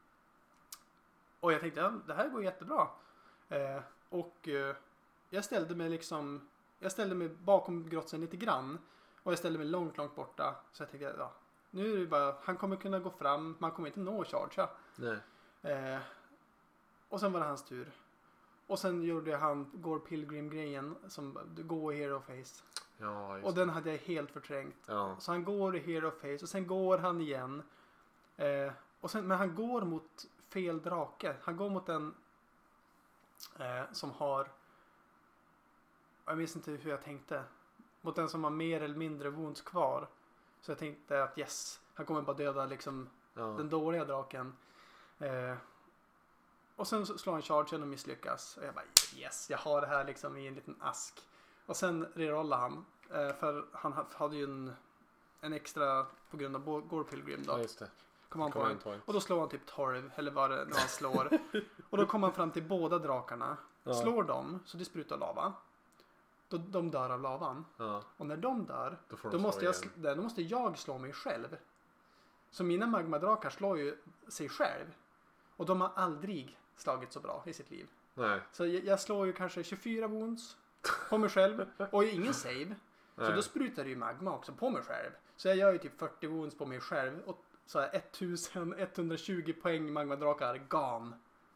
och jag tänkte, ja, det här går jättebra. Eh, och eh, jag ställde mig liksom, jag ställde mig bakom grotsen lite grann. Och jag ställde mig långt, långt borta. Så jag tänkte, ja, nu är det bara, han kommer kunna gå fram, man kommer inte nå och chargea. Nej. Eh, och sen var det hans tur. Och sen gjorde han Gore Pilgrim-grejen som går i Hero Face. Ja, just och den hade jag helt förträngt. Ja. Så han går i Hero Face och sen går han igen. Eh, och sen, men han går mot fel drake. Han går mot en eh, som har, jag minns inte hur jag tänkte. Mot den som har mer eller mindre wounds kvar. Så jag tänkte att yes, han kommer bara döda liksom Ja. den dåliga draken. Eh, och sen slår han chargen och misslyckas. Och jag bara yes, jag har det här liksom i en liten ask. Och sen rerollade han. Eh, för han hade ju en, en extra på grund av Gore Pilgrim då. Ja, just det. Command Command point. point. Och då slår han typ tolv eller vad det nu han slår. Och då kommer han fram till båda drakarna. Ja. Slår dem så det sprutar lava. Då, de dör av lavan. Ja. Och när de dör Då får de då slå måste, jag, igen. sl- då måste jag slå mig själv. Så mina magmadrakar slår ju sig själv. Och de har aldrig slagit så bra i sitt liv. Nej. Så jag, jag slår ju kanske tjugofyra wounds på mig själv. Och ingen save. Så Nej. då sprutar det ju magma också på mig själv. Så jag gör ju typ fyrtio wounds på mig själv. Och så här ettusenetthundratjugo poäng magmadrakar gone.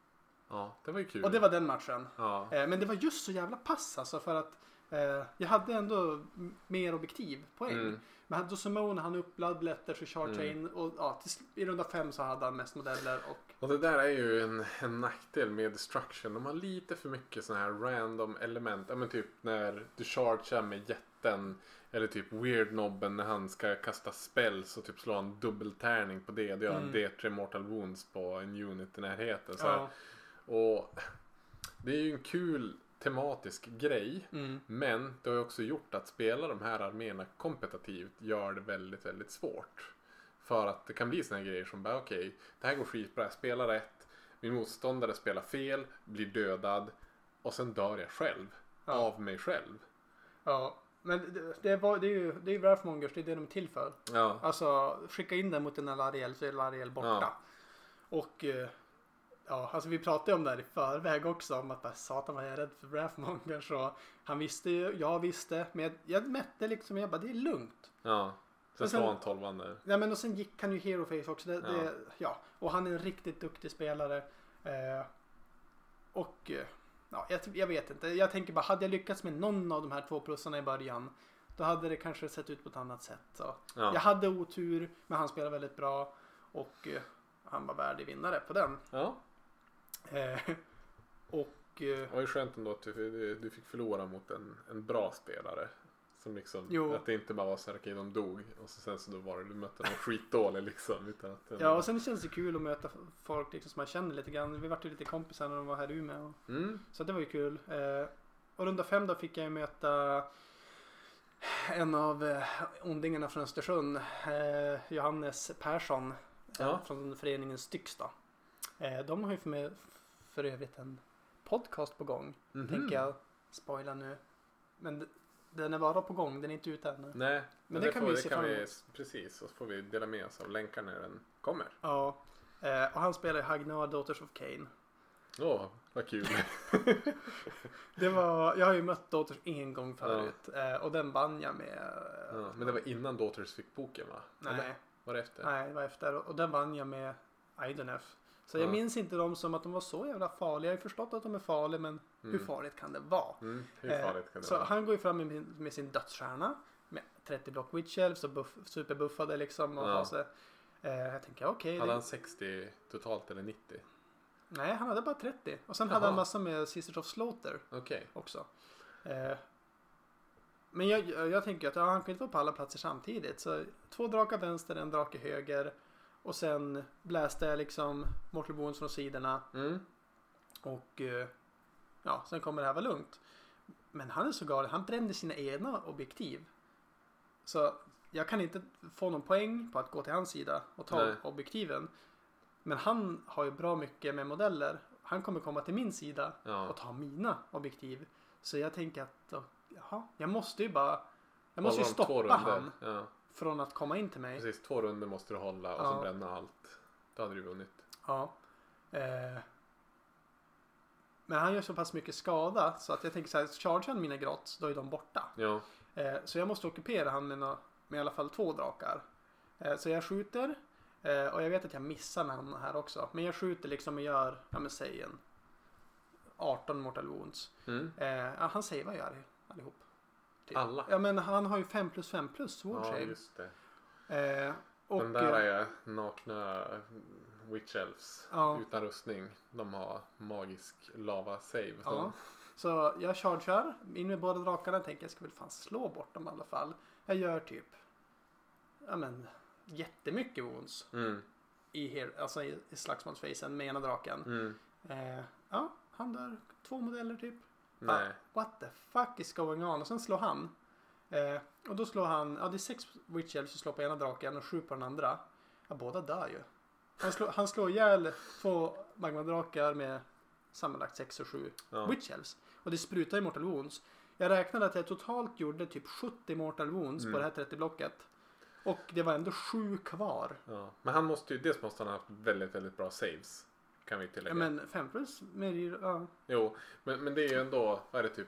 Ja, det var ju kul. Och det var den matchen. Ja. Eh, men det var just så jävla pass alltså för att eh, jag hade ändå m- mer objektiv poäng. Mm. Men då Simone han upp bloodletter så charge Mm. in och ja, till, sl- i runda fem så hade han mest modeller och Och det där är ju en, en nackdel med Destruction. De har lite för mycket såna här random element. Ja men typ när du chargear med jätten. Eller typ weird nobben när han ska kasta spells och typ slå en dubbeltärning på det. Det gör Mm. en D tre mortal wounds på en unit i närheten. Så här. ja. Och det är ju en kul tematisk grej. Mm. Men det har ju också gjort att spela de här arméerna kompetitivt gör det väldigt, väldigt svårt. För att det kan bli såna här grejer som bara okej, okay, det här går skitbra, jag spelar rätt. Min motståndare spelar fel, blir dödad och sen dör jag själv. Ja. Av mig själv. Ja. Men det, det, var, det är ju det är ju Wrathmongers, det är det de är till för. Ja, Alltså skicka in den mot en Alariel så är Alariel borta. Ja. Och eh, ja, alltså vi pratade om det här i förväg också om att bara, satan vad jag är rädd för Wrathmongers och han visste ju, jag visste, men jag, jag mätte liksom, jag bara det är lugnt. ja. Sen Men sen- slår han tolvan där. Ja men och sen gick han ju Hero Face också. Det, Ja. det, ja. Och han är en riktigt duktig spelare. Eh, och eh, ja, jag, jag vet inte. Jag tänker bara, hade jag lyckats med någon av de här två plussarna i början då hade det kanske sett ut på ett annat sätt. Så. Ja. Jag hade otur, men han spelade väldigt bra. Och eh, han var värdig vinnare på den. Ja, Eh, och eh, det var ju skönt ändå att du, du fick förlora mot en, en bra spelare. Som liksom, Jo. att det inte bara var så här, okej, de dog. Och så sen så då var det, du mötte någon skitdålig liksom. Utan att den, ja, och sen känns det kul att möta folk liksom, som man känner lite grann. Vi var ju lite kompisar när de var här i Umeå. Och Mm. så det var ju kul. Eh, och runda fem då fick jag ju möta en av eh, ondingarna från Östersund. Eh, Johannes Persson. Ja. Eh, från föreningen Styx då. Eh, de har ju för, mig, för övrigt en podcast på gång. Mhm. Tänker jag spoila nu. Men d- den är bara på gång. Den är inte ute ännu. Nej, men det det kan får, vi det se kan fram vi, emot. precis. Och så får vi dela med oss av länkar när den kommer. Ja. Eh, och han spelar ju Hagnar Daughters of Cain. Åh, vad kul. Det var, jag har ju mött Daughters en gång förut. Eh, och den vann jag med. eh, Ja, men det var innan Daughters fick boken, va? Nej. Eller var det efter? Nej, det var efter. Och den vann jag med Idenef. Så jag Ja. minns inte dem som att de var så jävla farliga. Jag har ju förstått att de är farliga, men hur Mm. farligt kan det vara? Mm, hur Eh, farligt kan det så vara? han går ju fram med, med sin dödsstjärna. Med trettio block witch elves och buff, superbuffade liksom. Och Ja. har sig, eh, jag tänker okej. Hade det- han sextio totalt eller nittio? nej, han hade bara trettio. Och sen Jaha. hade han massa med Sisters of Slaughter Okej. också. Eh, men jag, jag, jag tänker att ja, han kan inte vara på alla platser samtidigt. Så två drakar vänster, en drake höger. Och sen bläste jag liksom Mortal Wounds från sidorna. Mm. Och eh, ja, sen kommer det här vara lugnt. Men han är så galen. Han brände sina egna objektiv. Så jag kan inte få någon poäng på att gå till hans sida och ta Nej. objektiven. Men han har ju bra mycket med modeller. Han kommer komma till min sida Ja. och ta mina objektiv. Så jag tänker att då, jaha, jag måste ju bara jag måste ju Hålla dem två stoppa runder. han Ja. från att komma in till mig. Precis, två runder måste du hålla och Ja. så bränna allt. Då hade du vunnit. Ja. Eh. Men han gör så pass mycket skada så att jag tänker så här, chargear han mina grotts, då är de borta. Ja. Eh, så jag måste ockupera han med, nå- med i alla fall två drakar. Eh, så jag skjuter. Eh, och jag vet att jag missar med han här också. Men jag skjuter liksom och gör, ja men säg en arton mortal wounds. Mm. Eh, ja, han säger vad gör allihop. Typ. Alla? Ja men han har ju fem plus fem plus sword Ja, save. just det. Eh, och, Den där är nakna Witch Elves Ja. utan rustning. De har magisk lava save. Ja. Så. Så jag chargear in med båda drakarna. Tänker jag ska väl fan slå bort dem i alla fall. Jag gör typ ja men jättemycket wounds Mm. i, her, alltså i, i slagsmålsfacen med ena draken. Mm. Eh, ja, han dör två modeller typ. Nej. What the fuck is going on? Och sen slår han. Eh, och då slår han, ja det är sex Witch Elves som slår på ena draken och sju på den andra. Ja, båda dör ju. Han slår, han slår ihjäl två magmadrakar med sammanlagt sex och sju Ja. Witch Elves. Och det sprutar i mortal wounds. Jag räknade att jag totalt gjorde typ sjuttio mortal wounds Mm. på det här trettio-blocket. Och det var ändå sju kvar. Ja. Men han måste ju, dels måste han ha haft väldigt, väldigt bra saves. Kan vi tillägga. Ja, men fem plus med ja. Jo, men, men det är ju ändå, vad är det typ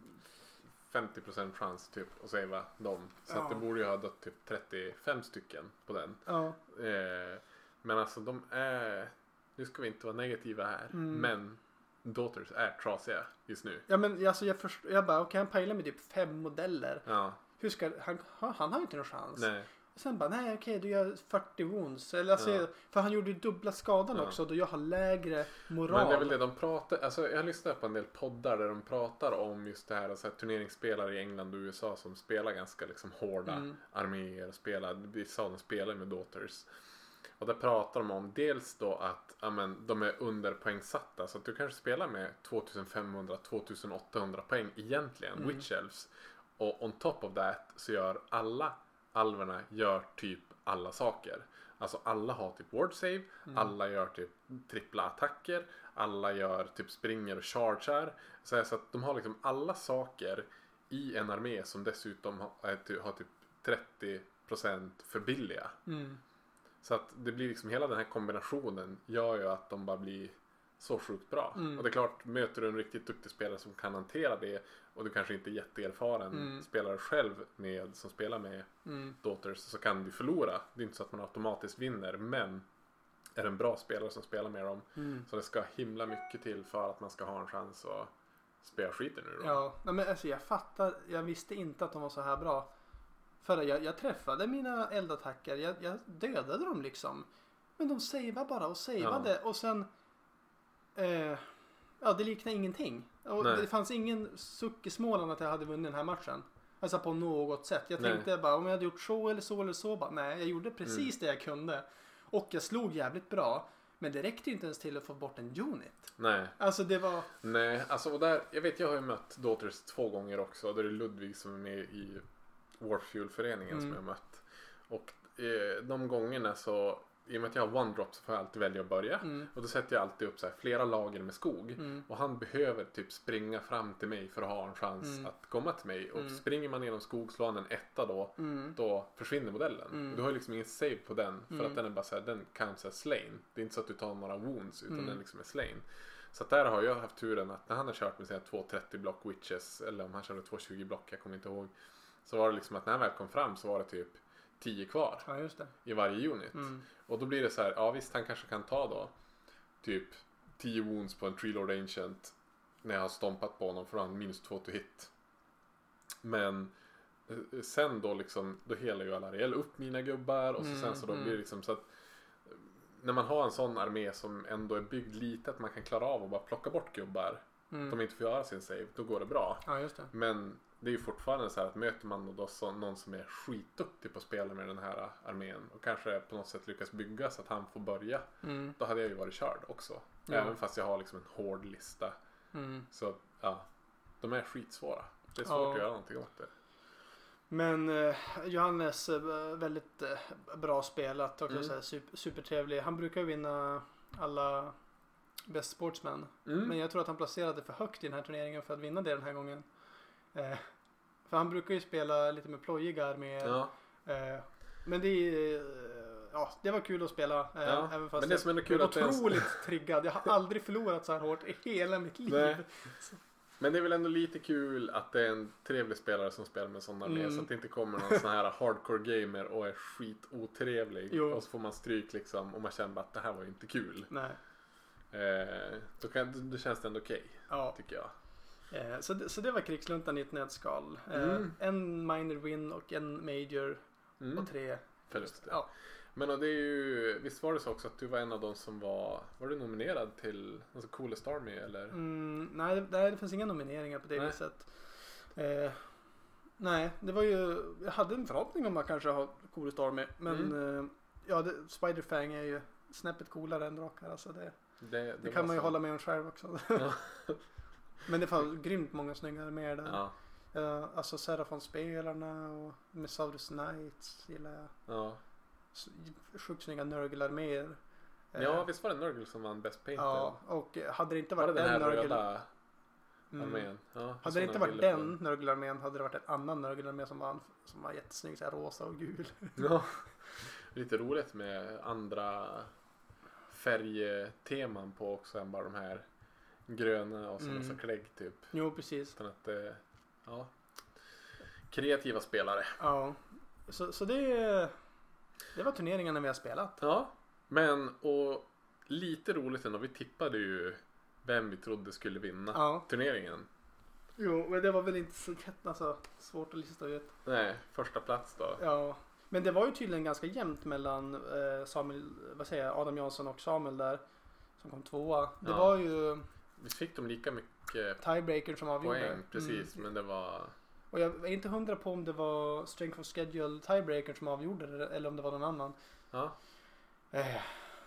femtio procent chans typ att savea dem. Så Ja. att det borde ju ha dött typ trettiofem stycken på den. Ja. Eh, men alltså de är, nu ska vi inte vara negativa här, Mm. men Daughters är trasiga just nu. Ja men alltså jag först, jag bara okej han pejlar med typ fem modeller. Ja, Hur ska han, han har ju inte någon chans. nej. Och sen bara nej okej du gör fyrtio wounds. Eller alltså, Ja. för han gjorde ju dubbla skadan Ja. också då jag har lägre moral. Men det är väl det de pratar, alltså jag har lyssnat på en del poddar där de pratar om just det här, alltså turneringsspelare i England och U S A som spelar ganska liksom hårda Mm. arméer och spelar, vissa av dem spelar med Daughters. Och där pratar de om dels då att amen, de är underpoängsatta så att du kanske spelar med tjugofemhundra till tjugoåttahundra poäng egentligen, Mm. Witch Elves. Och on top of that så gör alla alverna gör typ alla saker. Alltså alla har typ ward save, Mm. alla gör typ trippla attacker, alla gör typ springer och chargear. Så, här, så att de har liksom alla saker i en armé som dessutom har, är ty- har typ trettio procent för billiga. Mm. Så att det blir liksom hela den här kombinationen gör ju att de bara blir så sjukt bra. Mm. Och det är klart, möter du en riktigt duktig spelare som kan hantera det och du kanske inte är jätteerfaren Mm. spelare själv med, som spelar med Mm. Daughters, så kan du förlora. Det är inte så att man automatiskt vinner, men är det en bra spelare som spelar med dem Mm. så det ska himla mycket till för att man ska ha en chans att spela skiten nu då. Ja, nej, men alltså jag fattar, jag visste inte att de var så här bra. För jag, jag träffade mina eldattacker, jag, jag dödade dem liksom. Men de savade bara och savade och sen eh, ja det liknar ingenting. Och Nej. det fanns ingen suck i Småland att jag hade vunnit den här matchen. Alltså på något sätt. Jag Nej. tänkte bara om jag hade gjort så eller så eller så. Bara, nej, jag gjorde precis Mm. det jag kunde. Och jag slog jävligt bra. Men det räckte ju inte ens till att få bort en unit. Nej. Alltså det var... Nej, alltså och där, jag vet jag har ju mött Daughters två gånger också. Där är Ludvig som är med i Warfuel-föreningen Mm. som jag har mött. Och eh, de gångerna så, i och med att jag har one drop så får jag alltid välja att börja. Mm, Och då sätter jag alltid upp så här flera lager med skog. mm, Och han behöver typ springa fram till mig för att ha en chans Mm. att komma till mig. Och Mm. springer man genom skog, slår han en etta då, mm, då försvinner modellen. Mm. Och du har ju liksom ingen save på den. För Mm. att den är bara så här, den counts as slain. Det är inte så att du tar några wounds utan Mm. den liksom är slain. Så att där har jag haft turen att när han har kört med sina två trettio block witches, eller om han körde två tjugo block, jag kommer inte ihåg. Så var det liksom att när han väl kom fram så var det typ tio kvar ja just det. i varje unit. Mm, Och då blir det så här, ja visst han kanske kan ta då typ tio wounds på en Tree Lord Ancient när jag har stompat på honom för han minus två to hit. Men eh, sen då liksom, då helar ju alla Ariel upp mina gubbar och så Mm, sen så då mm. blir det liksom så att eh, när man har en sån armé som ändå är byggd lite att man kan klara av att bara plocka bort gubbar, mm. de inte får göra sin save, då går det bra. Ja just det. Men det är ju fortfarande så här att möter man då så, någon som är skitduktig på att spela med den här armén och kanske på något sätt lyckas bygga så att han får börja, Mm, då hade jag ju varit körd också. Ja. Även fast jag har liksom en hård lista. mm. Så ja, de är skitsvåra. Det är svårt Ja. att göra någonting åt det. Men eh, Johannes eh, väldigt eh, bra spelat och Mm. så här, super, supertrevlig. Han brukar ju vinna alla Best Sportsman. Mm. Men jag tror att han placerade för högt i den här turneringen för att vinna det den här gången. Eh, för han brukar ju spela lite med plojiga med. Ja. Eh, men det är eh, ja, det var kul att spela. Eh, Ja, även fast men det som är jag kul är att det är- otroligt triggad. Jag har aldrig förlorat så här hårt i hela mitt liv. Nej. Men det är väl ändå lite kul att det är en trevlig spelare som spelar med sådana Mm. med. Så att det inte kommer någon sån här hardcore gamer och är skitotrevlig. Jo. Och så får man stryk liksom. Och man känner bara att det här var ju inte kul. Nej. Eh, då, kan, då känns det ändå okej. Ja. Tycker jag. Eh, så, det, så det var krigsluntan i ett nötskal. Eh, Mm. En minor win och en major Mm. och tre Förluster. Ja. Men och det är ju, visst var det så också att du var en av de som var, var du nominerad till alltså Coolest Army eller? Mm, nej, det, nej, det finns inga nomineringar på det Nej. viset. Eh, nej, det var ju, jag hade en förhoppning om att kanske ha Coolest Army. Men Mm. eh, ja, det, Spiderfang är ju snäppet coolare än drakar. Alltså det, Det, det, det var kan man ju så. hålla med om själv också. Ja. Men det fanns grymt många snygga med där. Ja, Eh, alltså Seraphon-spelarna och Messaurus Knights gillar jag. ja. S- Sjukt snygga Nurgle-arméer. Eh, ja, visst var det Nurgle som vann Best Painted? ja, och eh, hade det inte Var det varit den här den Nurgle... röda Mm. armén? Ja, jag Hade såg det inte några varit bilder på den Nurgle-armén hade det varit en annan Nurgle-armé som vann. Som var jättesnygg, så här rosa och gul. Ja. Lite roligt med andra färgteman på också än bara de här gröna och sådana Mm. så klägg typ. Jo, precis. Utan att det, ja. Kreativa spelare. Ja. Så, så det, det var turneringarna vi har spelat. Ja, men och lite roligt ändå. Vi tippade ju vem vi trodde skulle vinna Ja. turneringen. Jo, men det var väl inte så alltså, svårt att lista ut. Nej, första plats då. Ja. Men det var ju tydligen ganska jämnt mellan eh, Samuel, vad säger jag, Adam Jansson och Samuel där. Som kom tvåa. Det Ja. var ju Vi fick de lika mycket tiebreaker som avgjorde. poäng, precis. Mm. Men det var... Och jag är inte hundra på om det var Strength of Schedule tiebreaker som avgjorde det eller om det var någon annan. Ja, Eh.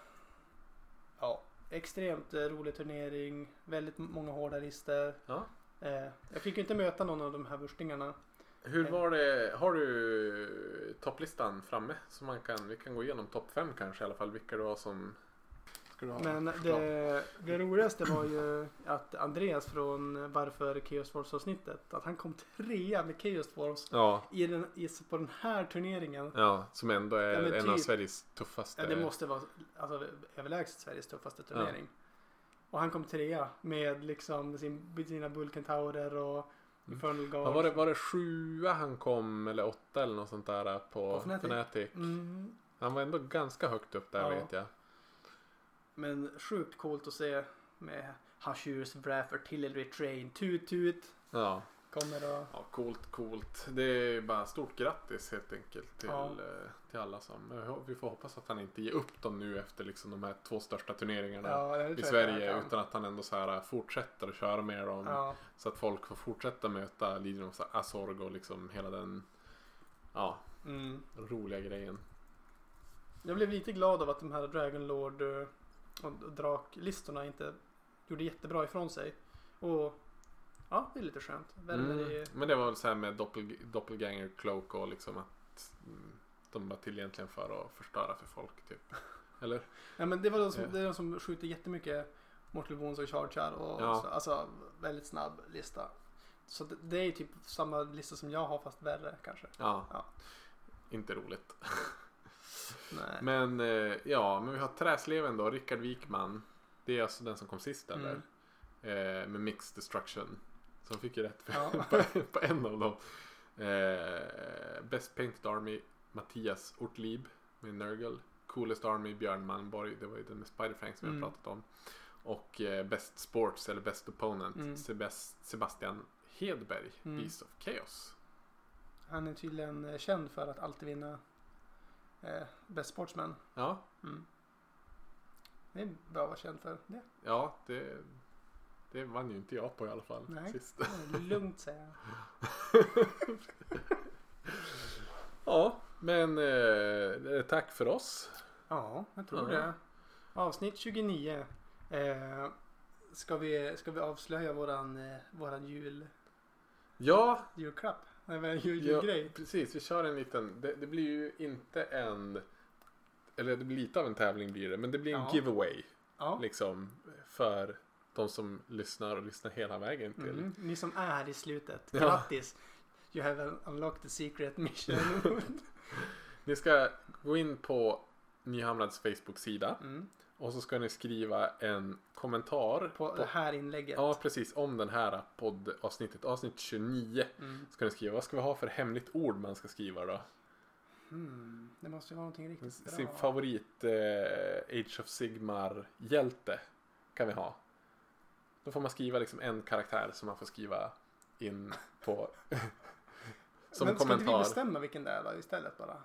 Ja, extremt eh, rolig turnering. Väldigt många hårda lister. ja. Eh. Jag fick ju inte möta någon av de här vurstingarna. Hur var det? Har du topplistan framme? Så man kan, vi kan gå igenom topp fem kanske i alla fall. Vilka det var som... Ska du ha Men förslag? det, det roligaste var ju att Andreas från Varför Chaos Force avsnittet, att han kom trea med Chaos Force Ja, i den, i, på den här turneringen. ja, som ändå är Ja, men en av typ- Sveriges tuffaste. Ja, det måste vara alltså, överlägset Sveriges tuffaste turnering. Och han kom trea med liksom sin, sina Bulkentaurer och Infernal Guard. Ja, var, det, var det sjua han kom eller åtta eller något sånt där på, På Fnatic? Fnatic? Mm, Han var ändå ganska högt upp där Ja. vet jag. men sjukt coolt att se med Hushers, Wrath, Artillery Train, Tut Tut Ja. kommer och... Ja, coolt, coolt. Det är bara stort grattis helt enkelt till, Ja. eh, till alla som... Vi får hoppas att han inte ger upp dem nu efter liksom de här två största turneringarna Ja, det tror i jag Sverige han kan. utan att han ändå så här fortsätter att köra med dem Ja, så att folk får fortsätta möta Legion of Azorg och liksom hela den ja, mm. roliga grejen. Jag blev lite glad av att de här Dragon Lord eh, och draklistorna inte gjorde jättebra ifrån sig. Och ja, det är lite skönt. Värmer Mm. i... Men det var väl så här med doppel, doppelganger cloak och liksom att mm, de var till egentligen för att förstöra för folk typ. Eller? Ja, men det var de som, Ja. det är de som skjuter jättemycket Mortal Wounds och Chargear och Ja. så, alltså väldigt snabb lista. Så det, det är typ samma lista som jag har fast värre kanske. Ja. Ja. Inte roligt. Nej. Men eh, ja, men vi har Träsleven då, Rickard Wikman. Det är alltså den som kom sist eller? Mm. Eh, med Mixed Destruction. Som fick ju rätt för, Ja. på, på en av dem. Eh, Best Painted Army Mattias Ortlib med Nurgle. Coolest Army Björn Malmborg. Det var ju den med Spiderfang som Mm. jag pratat om. Och eh, Best Sports eller Best Opponent Mm. Sebast- Sebastian Hedberg, Mm. Beast of Chaos. Han är tydligen eh, känd för att alltid vinna eh, Best Sportsman. Ja, Mm. Det är bra att vara känd för det. ja det, det vann ju inte jag på i alla fall Nej. sist. Det är lugnt säger jag. Ja, men eh, tack för oss. Ja, jag tror Ja. det. Avsnitt tjugonio. Eh, ska, vi, ska vi avslöja våran, eh, våran jul, Ja, julklapp? Nej, jul, ja julgrej. precis. Vi kör en liten, det, det blir ju inte en, eller det blir lite av en tävling blir det, men det blir en Ja. giveaway Ja. liksom för de som lyssnar och lyssnar hela vägen till. Mm. Ni som är här i slutet. Ja. Grattis! You have unlocked the secret mission. Ni ska gå in på Nyhamrads Facebook-sida mm. Och så ska ni skriva en kommentar. På, på det här inlägget. Ja, precis. Om den här poddavsnittet. Avsnitt tjugonio. Mm. Ska ni skriva. Vad ska vi ha för hemligt ord man ska skriva då? Mm. Det måste ju vara någonting riktigt Sin bra. favorit eh, Age of Sigmar-hjälte kan vi ha. Då får man skriva liksom en karaktär som man får skriva in på som Men ska kommentar. inte vi bestämma vilken det är då istället bara?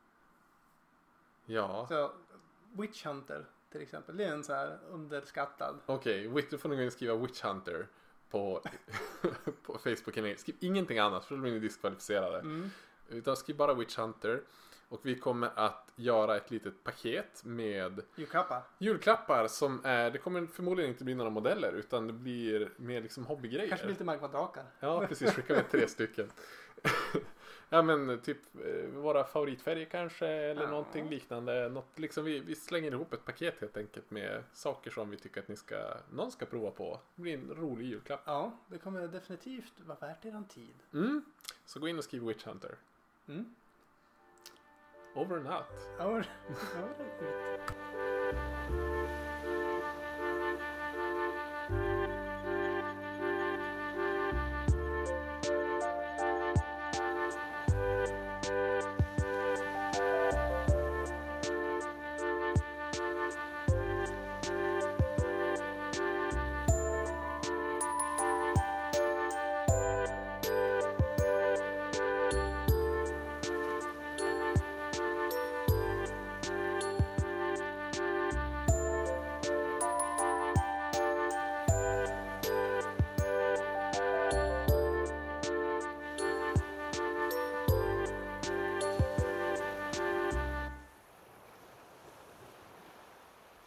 Ja. Så Witch Hunter till exempel. Det är en så här underskattad. Okej, okay, då får ni gå in och skriva Witch Hunter på, på Facebook. Skriv ingenting annat för då blir ni diskvalificerade. Mm. Utan skriv bara Witch Hunter. Och vi kommer att göra ett litet paket med julklappar. Julklappar som är, det kommer förmodligen inte bli några modeller utan det blir mer liksom hobbygrejer. Kanske lite markvadrakar. Ja, precis. Skicka med tre stycken. Ja, men typ eh, våra favoritfärger kanske eller Ja. någonting liknande. Något, liksom, vi, vi slänger ihop ett paket helt enkelt med saker som vi tycker att ni ska, någon ska prova på. Det blir en rolig julklapp. Ja, det kommer definitivt vara värt eran tid. Mm. Så gå in och skriv Witch Hunter. Mm. Over and out. Ja, ja, det är